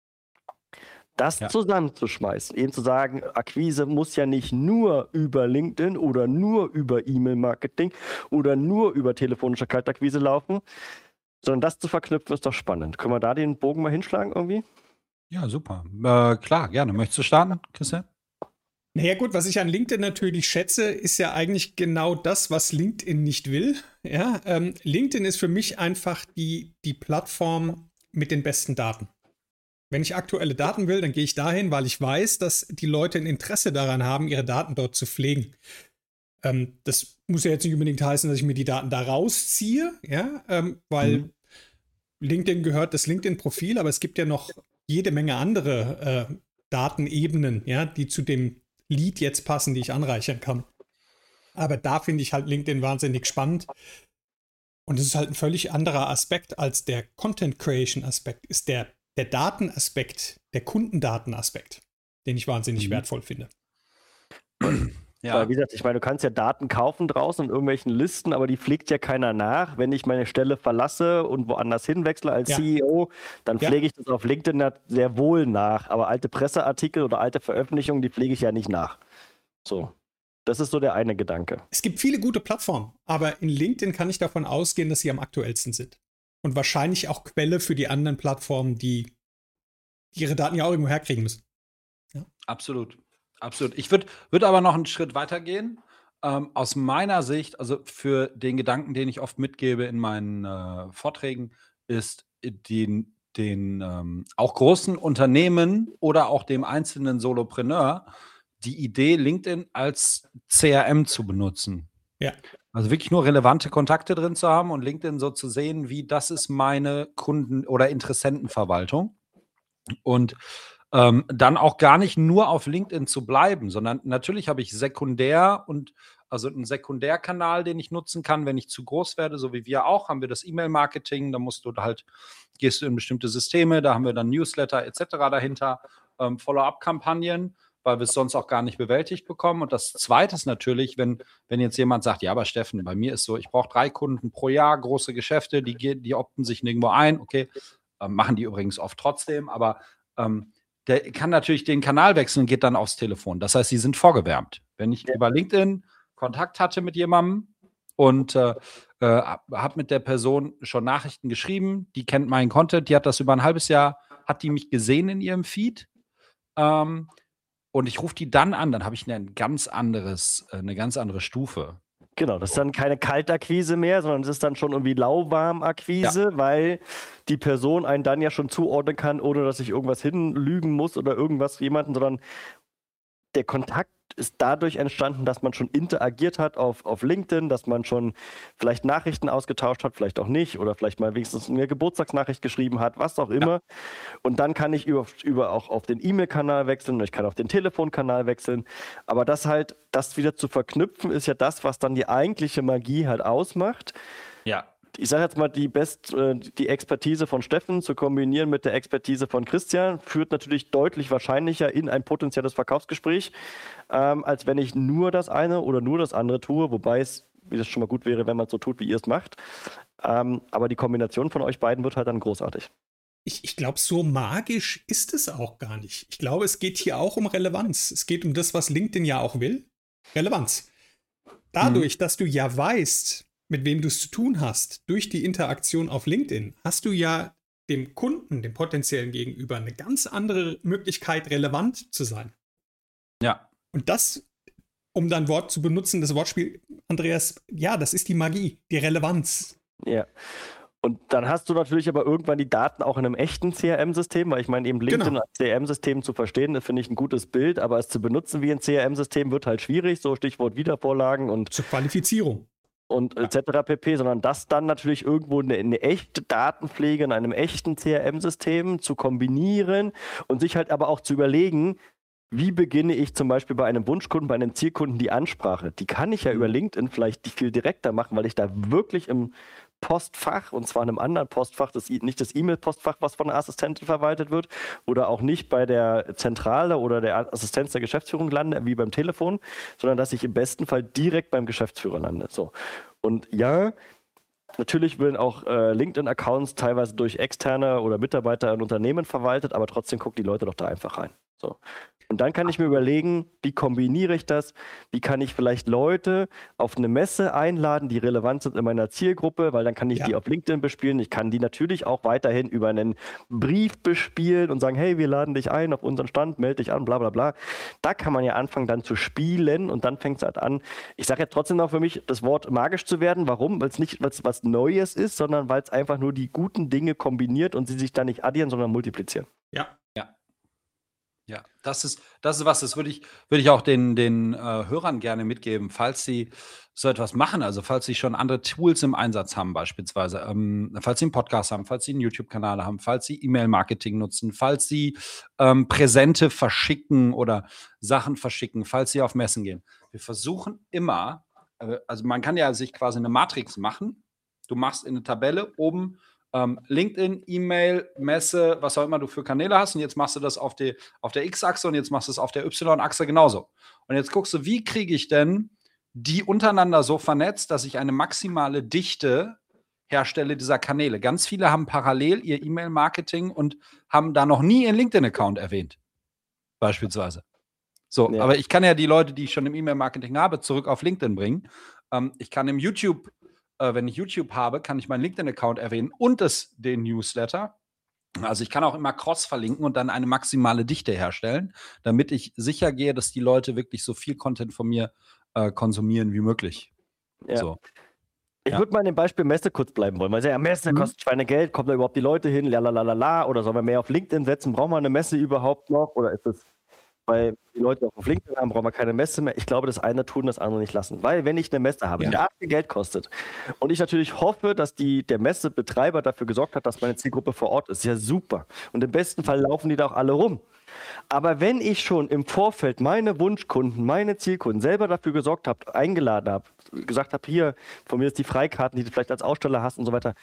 Das zusammenzuschmeißen, eben zu sagen, Akquise muss ja nicht nur über LinkedIn oder nur über E-Mail-Marketing oder nur über telefonische Kaltakquise laufen, sondern das zu verknüpfen ist doch spannend. Können wir da den Bogen mal hinschlagen irgendwie? Ja, super. Klar, gerne. Möchtest du starten, Christian? Naja gut, was ich an LinkedIn natürlich schätze, ist ja eigentlich genau das, was LinkedIn nicht will. Ja, LinkedIn ist für mich einfach die Plattform mit den besten Daten. Wenn ich aktuelle Daten will, dann gehe ich dahin, weil ich weiß, dass die Leute ein Interesse daran haben, ihre Daten dort zu pflegen. Das muss ja jetzt nicht unbedingt heißen, dass ich mir die Daten da rausziehe, ja, weil LinkedIn gehört das LinkedIn-Profil, aber es gibt ja noch jede Menge andere Datenebenen, ja, die zu dem Lead jetzt passen, die ich anreichern kann. Aber da finde ich halt LinkedIn wahnsinnig spannend. Und es ist halt ein völlig anderer Aspekt als der Content-Creation-Aspekt, ist der Datenaspekt, der Kundendatenaspekt, den ich wahnsinnig wertvoll finde. Ja. Weil, wie gesagt, ich meine, du kannst ja Daten kaufen draußen in irgendwelchen Listen, aber die pflegt ja keiner nach. Wenn ich meine Stelle verlasse und woanders hinwechsle als CEO, dann pflege ich das auf LinkedIn sehr wohl nach. Aber alte Presseartikel oder alte Veröffentlichungen, die pflege ich ja nicht nach. So. Das ist so der eine Gedanke. Es gibt viele gute Plattformen, aber in LinkedIn kann ich davon ausgehen, dass sie am aktuellsten sind. Und wahrscheinlich auch Quelle für die anderen Plattformen, die ihre Daten ja auch irgendwo herkriegen müssen. Ja. Absolut. Absolut. Ich würd aber noch einen Schritt weiter gehen. Aus meiner Sicht, also für den Gedanken, den ich oft mitgebe in meinen Vorträgen, ist den auch großen Unternehmen oder auch dem einzelnen Solopreneur die Idee, LinkedIn als CRM zu benutzen. Ja. Also wirklich nur relevante Kontakte drin zu haben und LinkedIn so zu sehen, wie das ist meine Kunden- oder Interessentenverwaltung. Und dann auch gar nicht nur auf LinkedIn zu bleiben, sondern natürlich habe ich also einen Sekundärkanal, den ich nutzen kann, wenn ich zu groß werde, so wie wir auch, haben wir das E-Mail-Marketing, da gehst du in bestimmte Systeme, da haben wir dann Newsletter etc. dahinter, Follow-up-Kampagnen, weil wir es sonst auch gar nicht bewältigt bekommen. Und das Zweite ist natürlich, wenn jetzt jemand sagt, ja, aber Steffen, bei mir ist so, ich brauche 3 Kunden pro Jahr, große Geschäfte, die opten sich nirgendwo ein, okay, machen die übrigens oft trotzdem, aber der kann natürlich den Kanal wechseln und geht dann aufs Telefon. Das heißt, sie sind vorgewärmt. Wenn ich über LinkedIn Kontakt hatte mit jemandem und habe mit der Person schon Nachrichten geschrieben, die kennt meinen Content, die hat das über ein halbes Jahr, hat die mich gesehen in ihrem Feed und ich rufe die dann an, dann habe ich eine ganz andere Stufe. Genau, das ist dann keine Kaltakquise mehr, sondern es ist dann schon irgendwie Lauwarm-Akquise, weil die Person einen dann ja schon zuordnen kann, ohne dass ich irgendwas hinlügen muss oder jemanden, sondern der Kontakt ist dadurch entstanden, dass man schon interagiert hat auf LinkedIn, dass man schon vielleicht Nachrichten ausgetauscht hat, vielleicht auch nicht, oder vielleicht mal wenigstens eine Geburtstagsnachricht geschrieben hat, was auch immer. Ja. Und dann kann ich über auch auf den E-Mail-Kanal wechseln und ich kann auf den Telefonkanal wechseln. Aber das wieder zu verknüpfen, ist ja das, was dann die eigentliche Magie halt ausmacht. Ja. Ich sage jetzt mal, die Expertise von Steffen zu kombinieren mit der Expertise von Christian führt natürlich deutlich wahrscheinlicher in ein potenzielles Verkaufsgespräch, als wenn ich nur das eine oder nur das andere tue, wobei es schon mal gut wäre, wenn man es so tut, wie ihr es macht. Aber die Kombination von euch beiden wird halt dann großartig. Ich glaube, so magisch ist es auch gar nicht. Ich glaube, es geht hier auch um Relevanz. Es geht um das, was LinkedIn ja auch will. Relevanz. Dadurch, dass du ja weißt, mit wem du es zu tun hast, durch die Interaktion auf LinkedIn, hast du ja dem Kunden, dem potenziellen Gegenüber, eine ganz andere Möglichkeit, relevant zu sein. Ja. Und das, um dein Wort zu benutzen, das Wortspiel, Andreas, ja, das ist die Magie, die Relevanz. Ja. Und dann hast du natürlich aber irgendwann die Daten auch in einem echten CRM-System, weil ich meine, eben LinkedIn als CRM-System zu verstehen, das finde ich ein gutes Bild, aber es zu benutzen wie ein CRM-System wird halt schwierig, so Stichwort Wiedervorlagen und zur Qualifizierung. Und etc. pp., sondern das dann natürlich irgendwo eine echte Datenpflege in einem echten CRM-System zu kombinieren und sich halt aber auch zu überlegen, wie beginne ich zum Beispiel bei einem Wunschkunden, bei einem Zielkunden die Ansprache. Die kann ich ja über LinkedIn vielleicht viel direkter machen, weil ich da wirklich im Postfach, und zwar in einem anderen Postfach, nicht das E-Mail-Postfach, was von der Assistentin verwaltet wird, oder auch nicht bei der Zentrale oder der Assistenz der Geschäftsführung lande, wie beim Telefon, sondern dass ich im besten Fall direkt beim Geschäftsführer lande. So. Und ja, natürlich werden auch LinkedIn-Accounts teilweise durch Externe oder Mitarbeiter in Unternehmen verwaltet, aber trotzdem gucken die Leute doch da einfach rein. So. Und dann kann ich mir überlegen, wie kombiniere ich das? Wie kann ich vielleicht Leute auf eine Messe einladen, die relevant sind in meiner Zielgruppe, weil dann kann ich die auf LinkedIn bespielen. Ich kann die natürlich auch weiterhin über einen Brief bespielen und sagen, hey, wir laden dich ein auf unseren Stand, melde dich an, bla bla bla. Da kann man ja anfangen dann zu spielen und dann fängt es halt an. Ich sage jetzt trotzdem noch für mich, das Wort magisch zu werden. Warum? Weil es nicht was Neues ist, sondern weil es einfach nur die guten Dinge kombiniert und sie sich dann nicht addieren, sondern multiplizieren. Ja, das ist was, das würde ich auch den Hörern gerne mitgeben, falls sie so etwas machen, also falls sie schon andere Tools im Einsatz haben beispielsweise, falls sie einen Podcast haben, falls sie einen YouTube-Kanal haben, falls sie E-Mail-Marketing nutzen, falls sie Präsente verschicken oder Sachen verschicken, falls sie auf Messen gehen. Wir versuchen immer, also man kann ja sich quasi eine Matrix machen. Du machst in eine Tabelle oben LinkedIn, E-Mail, Messe, was auch immer du für Kanäle hast, und jetzt machst du das auf der X-Achse und jetzt machst du es auf der Y-Achse genauso. Und jetzt guckst du, wie kriege ich denn die untereinander so vernetzt, dass ich eine maximale Dichte herstelle dieser Kanäle. Ganz viele haben parallel ihr E-Mail-Marketing und haben da noch nie ihren LinkedIn-Account erwähnt, beispielsweise. So, ja. Aber ich kann ja die Leute, die ich schon im E-Mail-Marketing habe, zurück auf LinkedIn bringen. Ich kann im YouTube wenn ich YouTube habe, kann ich meinen LinkedIn-Account erwähnen und den Newsletter. Also ich kann auch immer cross verlinken und dann eine maximale Dichte herstellen, damit ich sicher gehe, dass die Leute wirklich so viel Content von mir konsumieren wie möglich. Ja. So. Ich würde mal an dem Beispiel Messe kurz bleiben wollen, weil Messe kostet Schweinegeld, kommen da überhaupt die Leute hin, lalalala, oder sollen wir mehr auf LinkedIn setzen, brauchen wir eine Messe überhaupt noch, oder ist es, weil die Leute auch auf LinkedIn haben, brauchen wir keine Messe mehr. Ich glaube, das eine tun, das andere nicht lassen. Weil wenn ich eine Messe habe, die viel Geld kostet und ich natürlich hoffe, dass der Messebetreiber dafür gesorgt hat, dass meine Zielgruppe vor Ort ist, ja super. Und im besten Fall laufen die da auch alle rum. Aber wenn ich schon im Vorfeld meine Wunschkunden, meine Zielkunden selber dafür gesorgt habe, eingeladen habe, gesagt habe, hier, von mir ist die Freikarten, die du vielleicht als Aussteller hast und so weiter,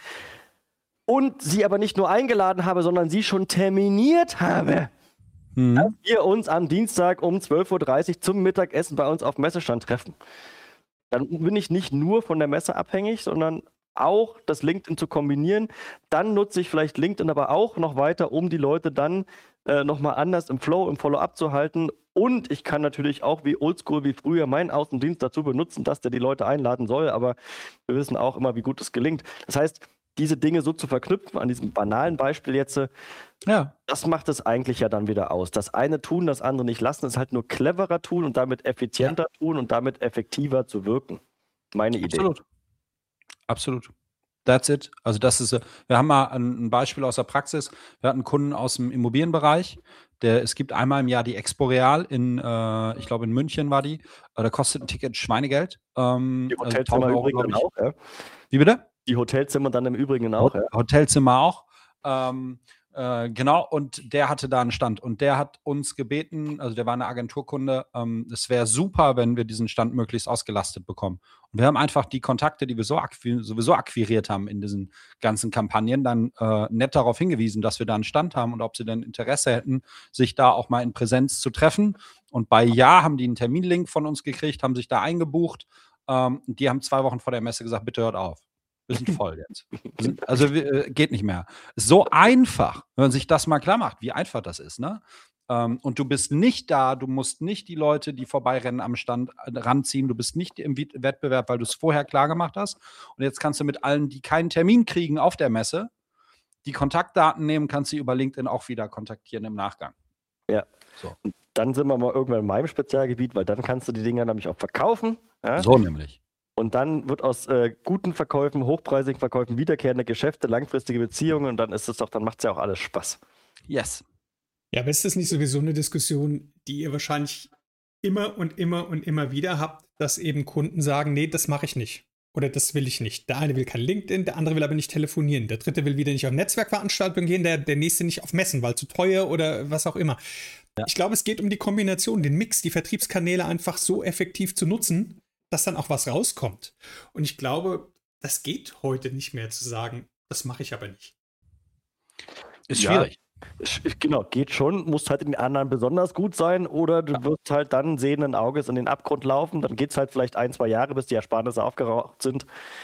und sie aber nicht nur eingeladen habe, sondern sie schon terminiert habe, dass wir uns am Dienstag um 12:30 Uhr zum Mittagessen bei uns auf dem Messestand treffen. Dann bin ich nicht nur von der Messe abhängig, sondern auch das LinkedIn zu kombinieren. Dann nutze ich vielleicht LinkedIn aber auch noch weiter, um die Leute dann nochmal anders im Flow, im Follow-up zu halten. Und ich kann natürlich auch wie oldschool, wie früher, meinen Außendienst dazu benutzen, dass der die Leute einladen soll. Aber wir wissen auch immer, wie gut es gelingt. Das heißt, diese Dinge so zu verknüpfen, an diesem banalen Beispiel jetzt, das macht es eigentlich ja dann wieder aus. Das eine tun, das andere nicht lassen, ist halt nur cleverer tun und damit effizienter tun und damit effektiver zu wirken. Meine Idee. Absolut. That's it. Also wir haben mal ein Beispiel aus der Praxis. Wir hatten einen Kunden aus dem Immobilienbereich. Es gibt einmal im Jahr die Expo Real ich glaube in München war die. Da kostet ein Ticket Schweinegeld. Die Hotelzimmer also im Übrigen auch, ja? Wie bitte? Die Hotelzimmer dann im Übrigen auch, ja? Hotelzimmer auch. Genau, und der hatte da einen Stand und der hat uns gebeten, also der war eine Agenturkunde, es wäre super, wenn wir diesen Stand möglichst ausgelastet bekommen. Und wir haben einfach die Kontakte, die wir sowieso akquiriert haben in diesen ganzen Kampagnen, dann nett darauf hingewiesen, dass wir da einen Stand haben und ob sie denn Interesse hätten, sich da auch mal in Präsenz zu treffen. Und bei Ja haben die einen Terminlink von uns gekriegt, haben sich da eingebucht. Die haben 2 Wochen vor der Messe gesagt, bitte hört auf. Wir sind voll jetzt. Also geht nicht mehr. So einfach, wenn man sich das mal klar macht, wie einfach das ist, ne? Und du bist nicht da, du musst nicht die Leute, die vorbeirennen am Stand ranziehen, du bist nicht im Wettbewerb, weil du es vorher klar gemacht hast. Und jetzt kannst du mit allen, die keinen Termin kriegen auf der Messe, die Kontaktdaten nehmen, kannst sie über LinkedIn auch wieder kontaktieren im Nachgang. Ja. So. Und dann sind wir mal irgendwann in meinem Spezialgebiet, weil dann kannst du die Dinger nämlich auch verkaufen. Ja? So nämlich. Und dann wird aus guten Verkäufen, hochpreisigen Verkäufen wiederkehrende Geschäfte, langfristige Beziehungen und dann macht es ja auch alles Spaß. Yes. Ja, aber ist das nicht sowieso eine Diskussion, die ihr wahrscheinlich immer und immer und immer wieder habt, dass eben Kunden sagen, nee, das mache ich nicht. Oder das will ich nicht. Der eine will kein LinkedIn, der andere will aber nicht telefonieren. Der dritte will wieder nicht auf Netzwerkveranstaltungen gehen, der nächste nicht auf Messen, weil zu teuer oder was auch immer. Ja. Ich glaube, es geht um die Kombination, den Mix, die Vertriebskanäle einfach so effektiv zu nutzen, dass dann auch was rauskommt. Und ich glaube, das geht heute nicht mehr zu sagen, das mache ich aber nicht. Ist schwierig. Genau, geht schon, muss halt in den anderen besonders gut sein oder du wirst halt dann sehenden Auges in den Abgrund laufen, dann geht es halt vielleicht 1, 2 Jahre, bis die Ersparnisse aufgeraucht sind.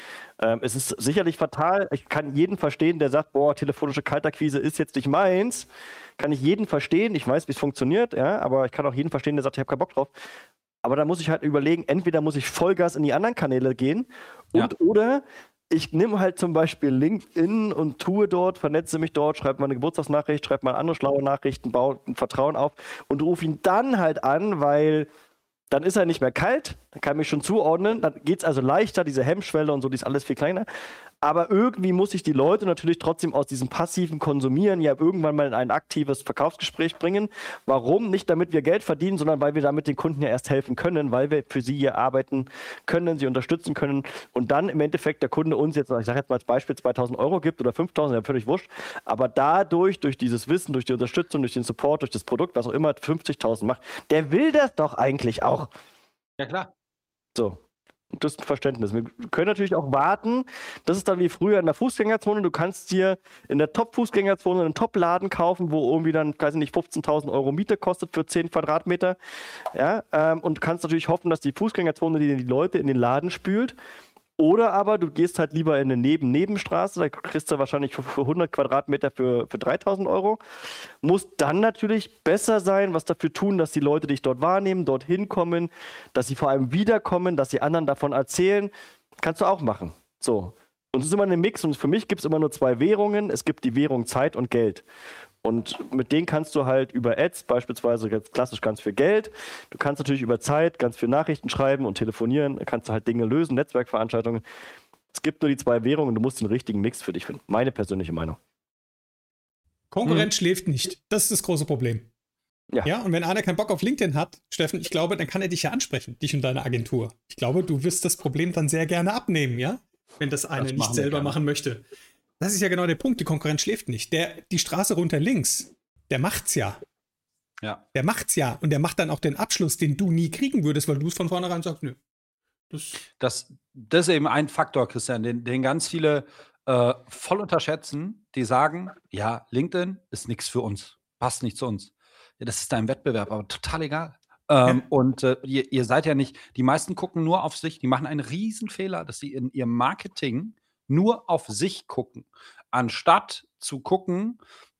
Es ist sicherlich fatal, ich kann jeden verstehen, der sagt, boah, telefonische Kaltakquise ist jetzt nicht meins, kann ich jeden verstehen, ich weiß, wie es funktioniert, ja, aber ich kann auch jeden verstehen, der sagt, ich habe keinen Bock drauf. Aber da muss ich halt überlegen, entweder muss ich Vollgas in die anderen Kanäle gehen oder ich nehme halt zum Beispiel LinkedIn und tue dort, vernetze mich dort, schreibe mal eine Geburtstagsnachricht, schreibe mal andere schlaue Nachrichten, baue ein Vertrauen auf und rufe ihn dann halt an, weil dann ist er nicht mehr kalt, dann kann er mich schon zuordnen, dann geht es also leichter, diese Hemmschwelle und so, die ist alles viel kleiner. Aber irgendwie muss ich die Leute natürlich trotzdem aus diesem passiven Konsumieren ja irgendwann mal in ein aktives Verkaufsgespräch bringen. Warum? Nicht damit wir Geld verdienen, sondern weil wir damit den Kunden ja erst helfen können, weil wir für sie hier arbeiten können, sie unterstützen können und dann im Endeffekt der Kunde uns jetzt, ich sage jetzt mal als Beispiel 2.000 € gibt oder 5.000, ja völlig wurscht, aber durch dieses Wissen, durch die Unterstützung, durch den Support, durch das Produkt, was auch immer 50.000 macht, der will das doch eigentlich auch. Ja, klar. So. Das ist ein Verständnis. Wir können natürlich auch warten. Das ist dann wie früher in der Fußgängerzone. Du kannst dir in der Top-Fußgängerzone einen Top-Laden kaufen, wo irgendwie dann, weiß ich nicht, 15.000 € Miete kostet für 10 Quadratmeter. Ja, und du kannst natürlich hoffen, dass die Fußgängerzone die Leute in den Laden spült. Oder aber du gehst halt lieber in eine Nebenstraße, da kriegst du wahrscheinlich für 100 Quadratmeter für 3.000 €. Muss dann natürlich besser sein, was dafür tun, dass die Leute dich dort wahrnehmen, dorthin kommen, dass sie vor allem wiederkommen, dass sie anderen davon erzählen. Kannst du auch machen. So. Und es ist immer ein Mix und für mich gibt es immer nur 2 Währungen. Es gibt die Währung Zeit und Geld. Und mit denen kannst du halt über Ads, beispielsweise jetzt klassisch ganz viel Geld. Du kannst natürlich über Zeit ganz viel Nachrichten schreiben und telefonieren. Da kannst du halt Dinge lösen, Netzwerkveranstaltungen. Es gibt nur die 2 Währungen. Du musst den richtigen Mix für dich finden. Meine persönliche Meinung. Konkurrenz schläft nicht. Das ist das große Problem. Ja, und wenn einer keinen Bock auf LinkedIn hat, Steffen, ich glaube, dann kann er dich ja ansprechen, dich und deine Agentur. Ich glaube, du wirst das Problem dann sehr gerne abnehmen, ja? Wenn das einer nicht selber machen möchte. Das ist ja genau der Punkt, die Konkurrenz schläft nicht. Die Straße runter links, der macht's ja. Ja. Der macht's ja. Und der macht dann auch den Abschluss, den du nie kriegen würdest, weil du es von vornherein sagst, nö. Das ist eben ein Faktor, Christian, den ganz viele voll unterschätzen, die sagen, ja, LinkedIn ist nichts für uns, passt nicht zu uns. Ja, das ist dein Wettbewerb, aber total egal. Und ihr seid ja nicht, die meisten gucken nur auf sich, die machen einen Riesenfehler, dass sie in ihrem Marketing nur auf sich gucken, anstatt zu gucken,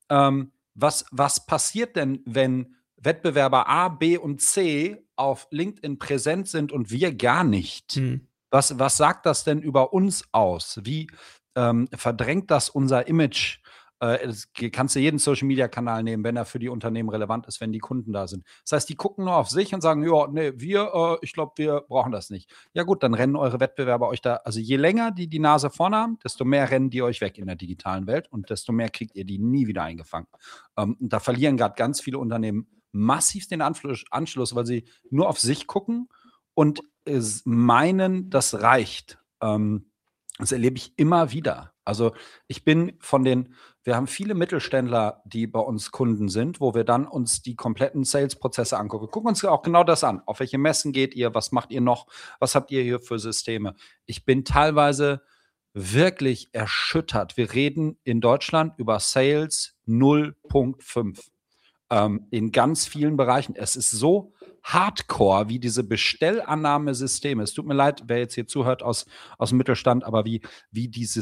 was passiert denn, wenn Wettbewerber A, B und C auf LinkedIn präsent sind und wir gar nicht? Was sagt das denn über uns aus? Wie verdrängt das unser Image? Kannst du jeden Social-Media-Kanal nehmen, wenn er für die Unternehmen relevant ist, wenn die Kunden da sind. Das heißt, die gucken nur auf sich und sagen, ja, nee, ich glaube, wir brauchen das nicht. Ja gut, dann rennen eure Wettbewerber euch da, also je länger die Nase vorne haben, desto mehr rennen die euch weg in der digitalen Welt und desto mehr kriegt ihr die nie wieder eingefangen. Und da verlieren gerade ganz viele Unternehmen massiv den Anschluss, weil sie nur auf sich gucken und meinen, das reicht. Das erlebe ich immer wieder. Also wir haben viele Mittelständler, die bei uns Kunden sind, wo wir dann uns die kompletten Sales-Prozesse angucken. Gucken uns auch genau das an. Auf welche Messen geht ihr? Was macht ihr noch? Was habt ihr hier für Systeme? Ich bin teilweise wirklich erschüttert. Wir reden in Deutschland über Sales 0.5. In ganz vielen Bereichen. Es ist so hardcore, wie diese Bestellannahmesysteme. Es tut mir leid, wer jetzt hier zuhört aus dem Mittelstand, aber wie diese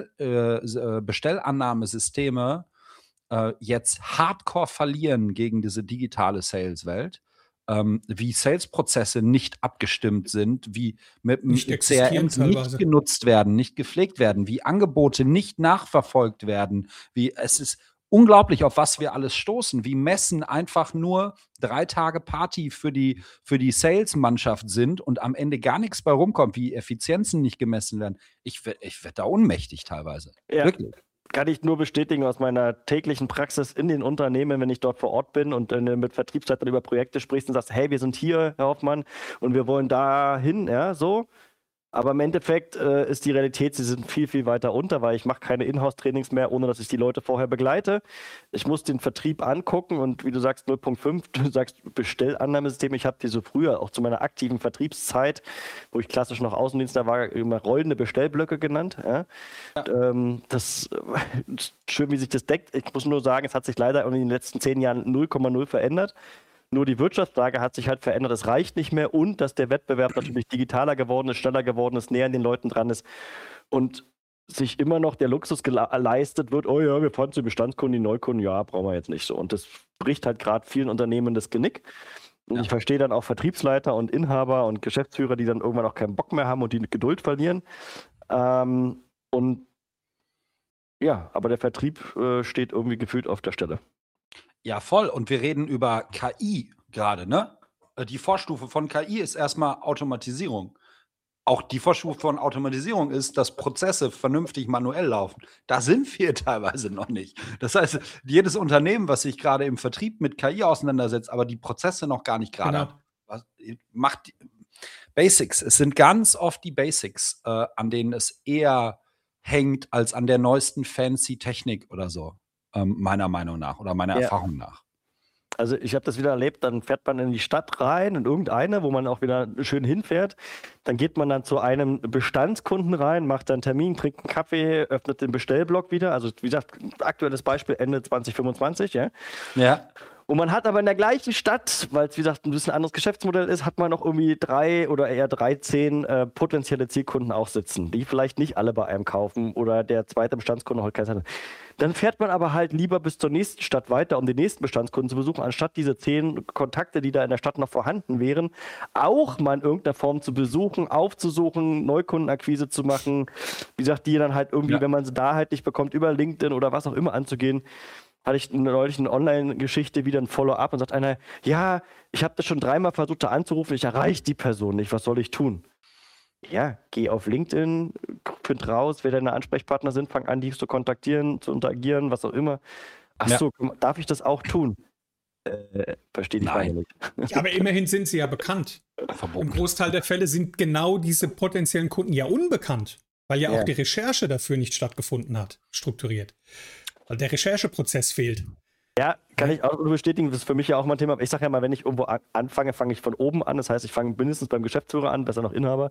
Bestellannahmesysteme jetzt hardcore verlieren gegen diese digitale Sales-Welt. Wie Sales-Prozesse nicht abgestimmt sind, wie mit CRMs nicht genutzt werden, nicht gepflegt werden, wie Angebote nicht nachverfolgt werden, es ist unglaublich, auf was wir alles stoßen, wie Messen einfach nur 3 Tage Party für die Sales-Mannschaft sind und am Ende gar nichts bei rumkommt, wie Effizienzen nicht gemessen werden. Ich werd da ohnmächtig teilweise. Ja. Wirklich. Kann ich nur bestätigen aus meiner täglichen Praxis in den Unternehmen, wenn ich dort vor Ort bin und mit Vertriebsleitern über Projekte sprichst und sagst, hey, wir sind hier, Herr Hoffmann, und wir wollen da hin, ja, so. Aber im Endeffekt ist die Realität, sie sind viel, viel weiter unter, weil ich mache keine Inhouse-Trainings mehr, ohne dass ich die Leute vorher begleite. Ich muss den Vertrieb angucken und wie du sagst, 0.5, du sagst Bestellannahmesystem. Ich habe die so früher, auch zu meiner aktiven Vertriebszeit, wo ich klassisch noch Außendienstler war, immer rollende Bestellblöcke genannt. Ja? Das ist schön, wie sich das deckt. Ich muss nur sagen, es hat sich leider in den letzten 10 Jahren 0,0 verändert. Nur die Wirtschaftslage hat sich halt verändert, es reicht nicht mehr und dass der Wettbewerb natürlich digitaler geworden ist, schneller geworden ist, näher an den Leuten dran ist und sich immer noch der Luxus geleistet wird, oh ja, wir fahren zu Bestandskunden, die Neukunden, ja, brauchen wir jetzt nicht so. Und das bricht halt gerade vielen Unternehmen das Genick. Und ich verstehe dann auch Vertriebsleiter und Inhaber und Geschäftsführer, die dann irgendwann auch keinen Bock mehr haben und die Geduld verlieren. Und ja, aber der Vertrieb steht irgendwie gefühlt auf der Stelle. Ja, voll. Und wir reden über KI gerade, ne? Die Vorstufe von KI ist erstmal Automatisierung. Auch die Vorstufe von Automatisierung ist, dass Prozesse vernünftig manuell laufen. Da sind wir teilweise noch nicht. Das heißt, jedes Unternehmen, was sich gerade im Vertrieb mit KI auseinandersetzt, aber die Prozesse noch gar nicht gerade hat, macht Basics. Es sind ganz oft die Basics, an denen es eher hängt, als an der neuesten fancy Technik oder so. Meiner Meinung nach oder meiner Erfahrung nach. Also ich habe das wieder erlebt, dann fährt man in die Stadt rein, in irgendeine, wo man auch wieder schön hinfährt. Dann geht man dann zu einem Bestandskunden rein, macht dann einen Termin, trinkt einen Kaffee, öffnet den Bestellblock wieder. Also wie gesagt, aktuelles Beispiel Ende 2025, ja. Ja. Und man hat aber in der gleichen Stadt, weil es wie gesagt ein bisschen anderes Geschäftsmodell ist, hat man noch irgendwie 3 oder eher 13 potenzielle Zielkunden auch sitzen, die vielleicht nicht alle bei einem kaufen oder der zweite Bestandskunde heute keine Zeit hat. Dann fährt man aber halt lieber bis zur nächsten Stadt weiter, um den nächsten Bestandskunden zu besuchen, anstatt diese 10 Kontakte, die da in der Stadt noch vorhanden wären, auch mal in irgendeiner Form zu besuchen, aufzusuchen, Neukundenakquise zu machen. Wie gesagt, die dann halt irgendwie, wenn man sie da halt nicht bekommt, über LinkedIn oder was auch immer anzugehen. Hatte ich neulich eine Online-Geschichte, wieder ein Follow-up und sagt einer, ja, ich habe das schon 3-mal versucht, da anzurufen, ich erreiche die Person nicht, was soll ich tun? Ja, geh auf LinkedIn, find raus, wer deine Ansprechpartner sind, fang an, die zu kontaktieren, zu interagieren, was auch immer. Achso, darf ich das auch tun? Verstehe die Frage nicht. Ja, aber immerhin sind sie ja bekannt. Im Großteil der Fälle sind genau diese potenziellen Kunden ja unbekannt, weil ja auch die Recherche dafür nicht stattgefunden hat, strukturiert. Weil der Rechercheprozess fehlt. Ja, kann ich auch nur bestätigen. Das ist für mich ja auch mal ein Thema. Ich sage ja mal, wenn ich irgendwo anfange, fange ich von oben an. Das heißt, ich fange mindestens beim Geschäftsführer an, besser noch Inhaber,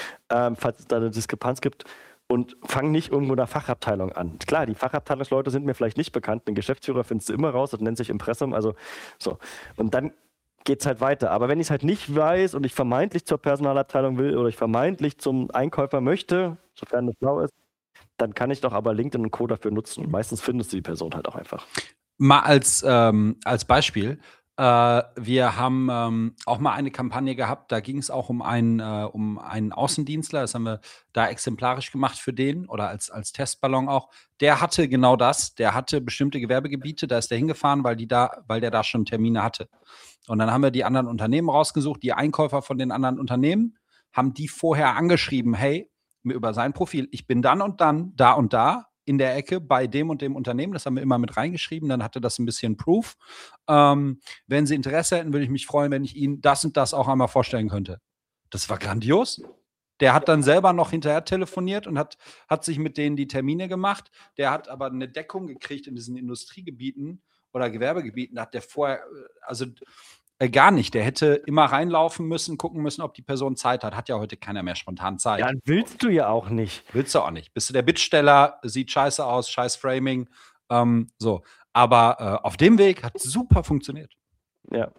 falls es da eine Diskrepanz gibt. Und fange nicht irgendwo in der Fachabteilung an. Klar, die Fachabteilungsleute sind mir vielleicht nicht bekannt. Den Geschäftsführer findest du immer raus. Das nennt sich Impressum. Also so. Und dann geht es halt weiter. Aber wenn ich es halt nicht weiß und ich vermeintlich zur Personalabteilung will oder ich vermeintlich zum Einkäufer möchte, sofern das blau ist, dann kann ich doch aber LinkedIn und Co. dafür nutzen. Und meistens findest du die Person halt auch einfach. Mal als Beispiel, Wir haben auch mal eine Kampagne gehabt, da ging es auch um einen Außendienstler, das haben wir da exemplarisch gemacht für den oder als Testballon auch. Der hatte genau das, der hatte bestimmte Gewerbegebiete, da ist der hingefahren, weil der da schon Termine hatte. Und dann haben wir die anderen Unternehmen rausgesucht, die Einkäufer von den anderen Unternehmen, haben die vorher angeschrieben, hey, über sein Profil, ich bin dann und dann, da und da, in der Ecke bei dem und dem Unternehmen. Das haben wir immer mit reingeschrieben. Dann hatte das ein bisschen Proof. Wenn Sie Interesse hätten, würde ich mich freuen, wenn ich Ihnen das und das auch einmal vorstellen könnte. Das war grandios. Der hat dann selber noch hinterher telefoniert und hat sich mit denen die Termine gemacht. Der hat aber eine Deckung gekriegt in diesen Industriegebieten oder Gewerbegebieten. Da hat der vorher, gar nicht. Der hätte immer reinlaufen müssen, gucken müssen, ob die Person Zeit hat. Hat ja heute keiner mehr spontan Zeit. Ja, willst du ja auch nicht. Willst du auch nicht. Bist du der Bittsteller, sieht scheiße aus, scheiß Framing. So. Aber auf dem Weg hat es super funktioniert. Ja.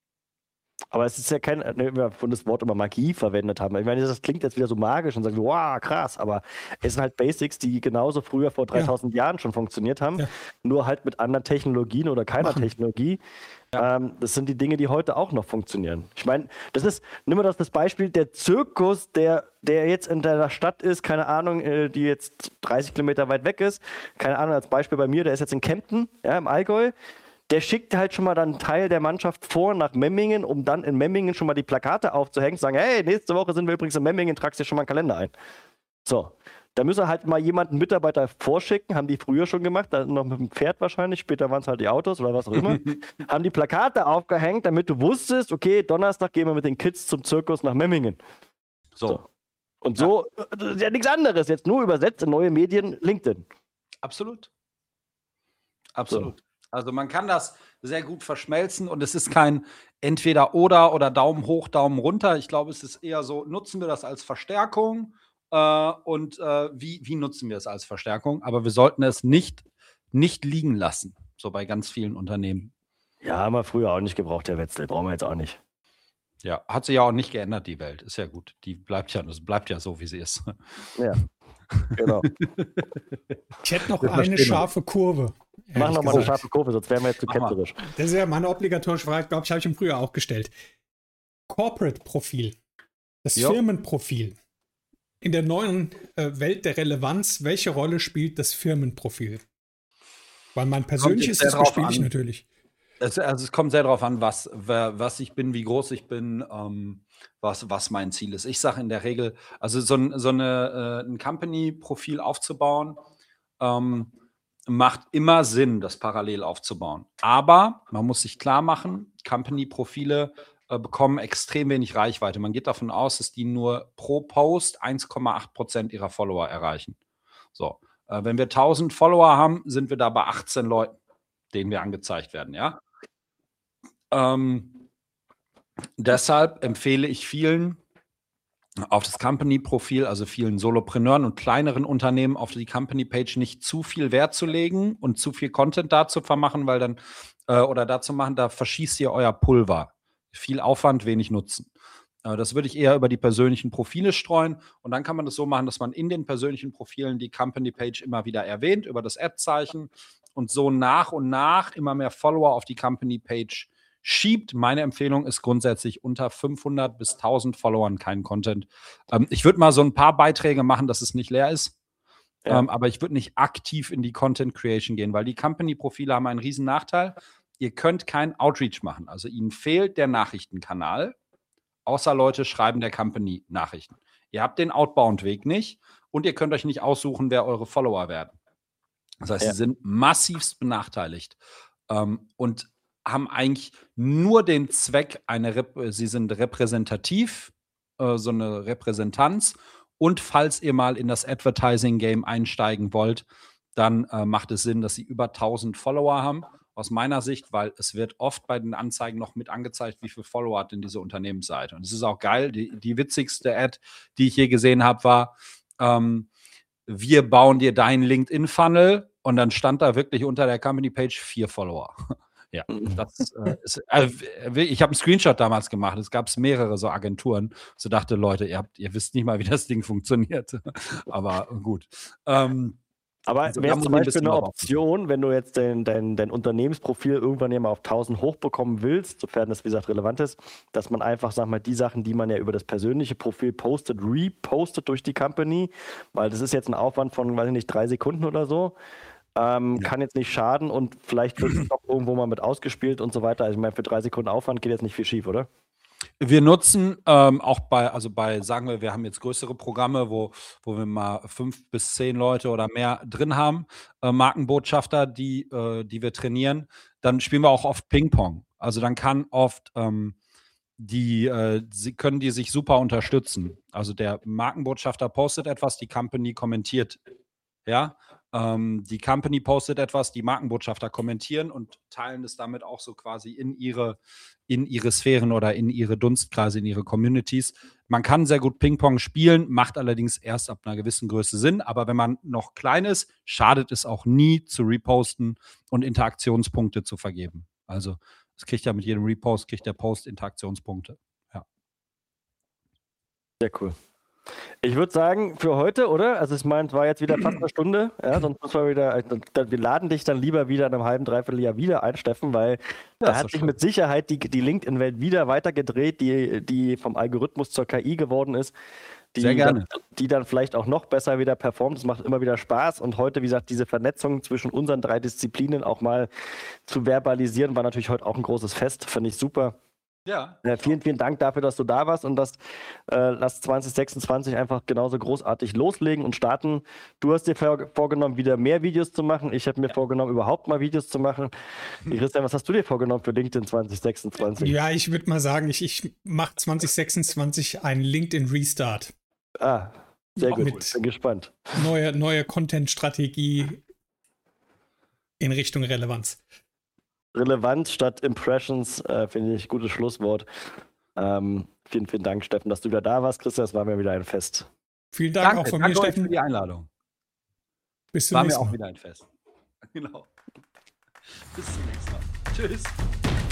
Aber es ist ja kein, wir von das Wort immer Magie verwendet haben. Ich meine, das klingt jetzt wieder so magisch und sagen, wow, krass, aber es sind halt Basics, die genauso früher vor 3000 Jahren schon funktioniert haben, nur halt mit anderen Technologien oder keiner Technologie. Ja. Das sind die Dinge, die heute auch noch funktionieren. Ich meine, nimm mal das Beispiel, der Zirkus, der jetzt in der Stadt ist, keine Ahnung, die jetzt 30 Kilometer weit weg ist, keine Ahnung, als Beispiel bei mir, der ist jetzt in Kempten, ja, im Allgäu. Der schickt halt schon mal dann einen Teil der Mannschaft vor nach Memmingen, um dann in Memmingen schon mal die Plakate aufzuhängen, sagen, hey, nächste Woche sind wir übrigens in Memmingen, tragst dir schon mal einen Kalender ein. So, da müssen wir halt mal jemanden, Mitarbeiter vorschicken, haben die früher schon gemacht, dann noch mit dem Pferd wahrscheinlich, später waren es halt die Autos oder was auch immer, haben die Plakate aufgehängt, damit du wusstest, okay, Donnerstag gehen wir mit den Kids zum Zirkus nach Memmingen. So. Und so, das ist ja nichts anderes, jetzt nur übersetzt in neue Medien, LinkedIn. Absolut. Absolut. So. Also man kann das sehr gut verschmelzen und es ist kein Entweder-Oder Daumen hoch, Daumen runter. Ich glaube, es ist eher so, nutzen wir das als Verstärkung und wie nutzen wir es als Verstärkung? Aber wir sollten es nicht liegen lassen, so bei ganz vielen Unternehmen. Ja, haben wir früher auch nicht gebraucht, der Wetzel. Brauchen wir jetzt auch nicht. Ja, hat sich ja auch nicht geändert, die Welt. Ist ja gut. Die bleibt ja so, wie sie ist. Ja, genau. Ich hätte noch eine scharfe Kurve. Mach noch mal eine scharfe Kurve, sonst wären wir jetzt zu ketzerisch. Das ist ja meine obligatorische Frage, glaube ich, habe ich im Frühjahr auch gestellt. Corporate-Profil, das Firmenprofil. In der neuen Welt der Relevanz, welche Rolle spielt das Firmenprofil? Weil mein persönliches ist bespiele ich natürlich. Es kommt sehr darauf an, was ich bin, wie groß ich bin, was mein Ziel ist. Ich sage in der Regel, also ein Company-Profil aufzubauen, macht immer Sinn, das parallel aufzubauen. Aber man muss sich klar machen, Company-Profile bekommen extrem wenig Reichweite. Man geht davon aus, dass die nur pro Post 1,8% ihrer Follower erreichen. So, wenn wir 1000 Follower haben, sind wir da bei 18 Leuten, denen wir angezeigt werden, ja. Deshalb empfehle ich vielen auf das Company-Profil, also vielen Solopreneuren und kleineren Unternehmen auf die Company-Page nicht zu viel Wert zu legen und zu viel Content dazu vermachen, weil dann da verschießt ihr euer Pulver. Viel Aufwand, wenig Nutzen. Das würde ich eher über die persönlichen Profile streuen und dann kann man das so machen, dass man in den persönlichen Profilen die Company-Page immer wieder erwähnt über das Ad-Zeichen und so nach und nach immer mehr Follower auf die Company-Page schiebt. Meine Empfehlung ist grundsätzlich unter 500 bis 1000 Followern kein Content. Ich würde mal so ein paar Beiträge machen, dass es nicht leer ist, aber ich würde nicht aktiv in die Content Creation gehen, weil die Company-Profile haben einen riesen Nachteil. Ihr könnt kein Outreach machen, also ihnen fehlt der Nachrichtenkanal, außer Leute schreiben der Company Nachrichten. Ihr habt den Outbound-Weg nicht und ihr könnt euch nicht aussuchen, wer eure Follower werden. Das heißt, sie sind massivst benachteiligt und haben eigentlich nur den Zweck, sie sind repräsentativ, so eine Repräsentanz. Und falls ihr mal in das Advertising-Game einsteigen wollt, dann macht es Sinn, dass sie über 1000 Follower haben. Aus meiner Sicht, weil es wird oft bei den Anzeigen noch mit angezeigt, wie viele Follower hat denn diese Unternehmensseite. Und es ist auch geil. Die witzigste Ad, die ich je gesehen habe, war wir bauen dir deinen LinkedIn-Funnel und dann stand da wirklich unter der Company-Page 4 Follower. Ja, das ist, ich habe einen Screenshot damals gemacht. Es gab mehrere so Agenturen. So dachte, Leute, ihr wisst nicht mal, wie das Ding funktioniert. Aber gut. Aber Also, da wäre muss zum ich ein Beispiel bisschen eine drauf aufpassen. Option, wenn du jetzt dein Unternehmensprofil irgendwann ja mal auf 1000 hochbekommen willst, sofern das, wie gesagt, relevant ist, dass man einfach, sag mal, die Sachen, die man ja über das persönliche Profil postet, repostet durch die Company, weil das ist jetzt ein Aufwand von, weiß ich nicht, 3 Sekunden oder so. Kann jetzt nicht schaden und vielleicht wird es doch irgendwo mal mit ausgespielt und so weiter. Also ich meine, für 3 Sekunden Aufwand geht jetzt nicht viel schief, oder? Wir nutzen auch sagen wir haben jetzt größere Programme, wo wir mal 5 bis 10 Leute oder mehr drin haben, Markenbotschafter, die wir trainieren. Dann spielen wir auch oft Ping-Pong. Also dann kann oft können die sich super unterstützen. Also der Markenbotschafter postet etwas, die Company kommentiert. Ja, die Company postet etwas, die Markenbotschafter kommentieren und teilen es damit auch so quasi in ihre Sphären oder in ihre Dunstkreise, in ihre Communities. Man kann sehr gut Ping-Pong spielen, macht allerdings erst ab einer gewissen Größe Sinn. Aber wenn man noch klein ist, schadet es auch nie zu reposten und Interaktionspunkte zu vergeben. Also es kriegt ja mit jedem Repost, kriegt der Post Interaktionspunkte. Ja. Sehr cool. Ich würde sagen, für heute, oder? Also ich meine, es war jetzt wieder fast eine Stunde. Ja, sonst müssen wir wieder, wir laden dich dann lieber wieder in einem halben, dreiviertel Jahr wieder ein, Steffen, weil da hat sich mit Sicherheit die LinkedIn-Welt wieder weitergedreht, die vom Algorithmus zur KI geworden ist. Sehr gerne. Die dann vielleicht auch noch besser wieder performt. Es macht immer wieder Spaß. Und heute, wie gesagt, diese Vernetzung zwischen unseren 3 Disziplinen auch mal zu verbalisieren, war natürlich heute auch ein großes Fest. Finde ich super. Ja. Vielen, vielen Dank dafür, dass du da warst und dass lass 2026 einfach genauso großartig loslegen und starten. Du hast dir vorgenommen, wieder mehr Videos zu machen. Ich habe mir vorgenommen, überhaupt mal Videos zu machen. Christian, was hast du dir vorgenommen für LinkedIn 2026? Ja, ich würde mal sagen, ich mache 2026 einen LinkedIn Restart. Sehr gut. Bin gespannt. Neue Content-Strategie in Richtung Relevanz. Relevanz statt Impressions, finde ich, gutes Schlusswort. Vielen, vielen Dank, Steffen, dass du wieder da warst. Christian, es war mir wieder ein Fest. Vielen Dank auch von mir, Steffen. Für die Einladung. Bis zum nächsten Mal. War mir auch wieder ein Fest. Genau. Bis zum nächsten Mal. Tschüss.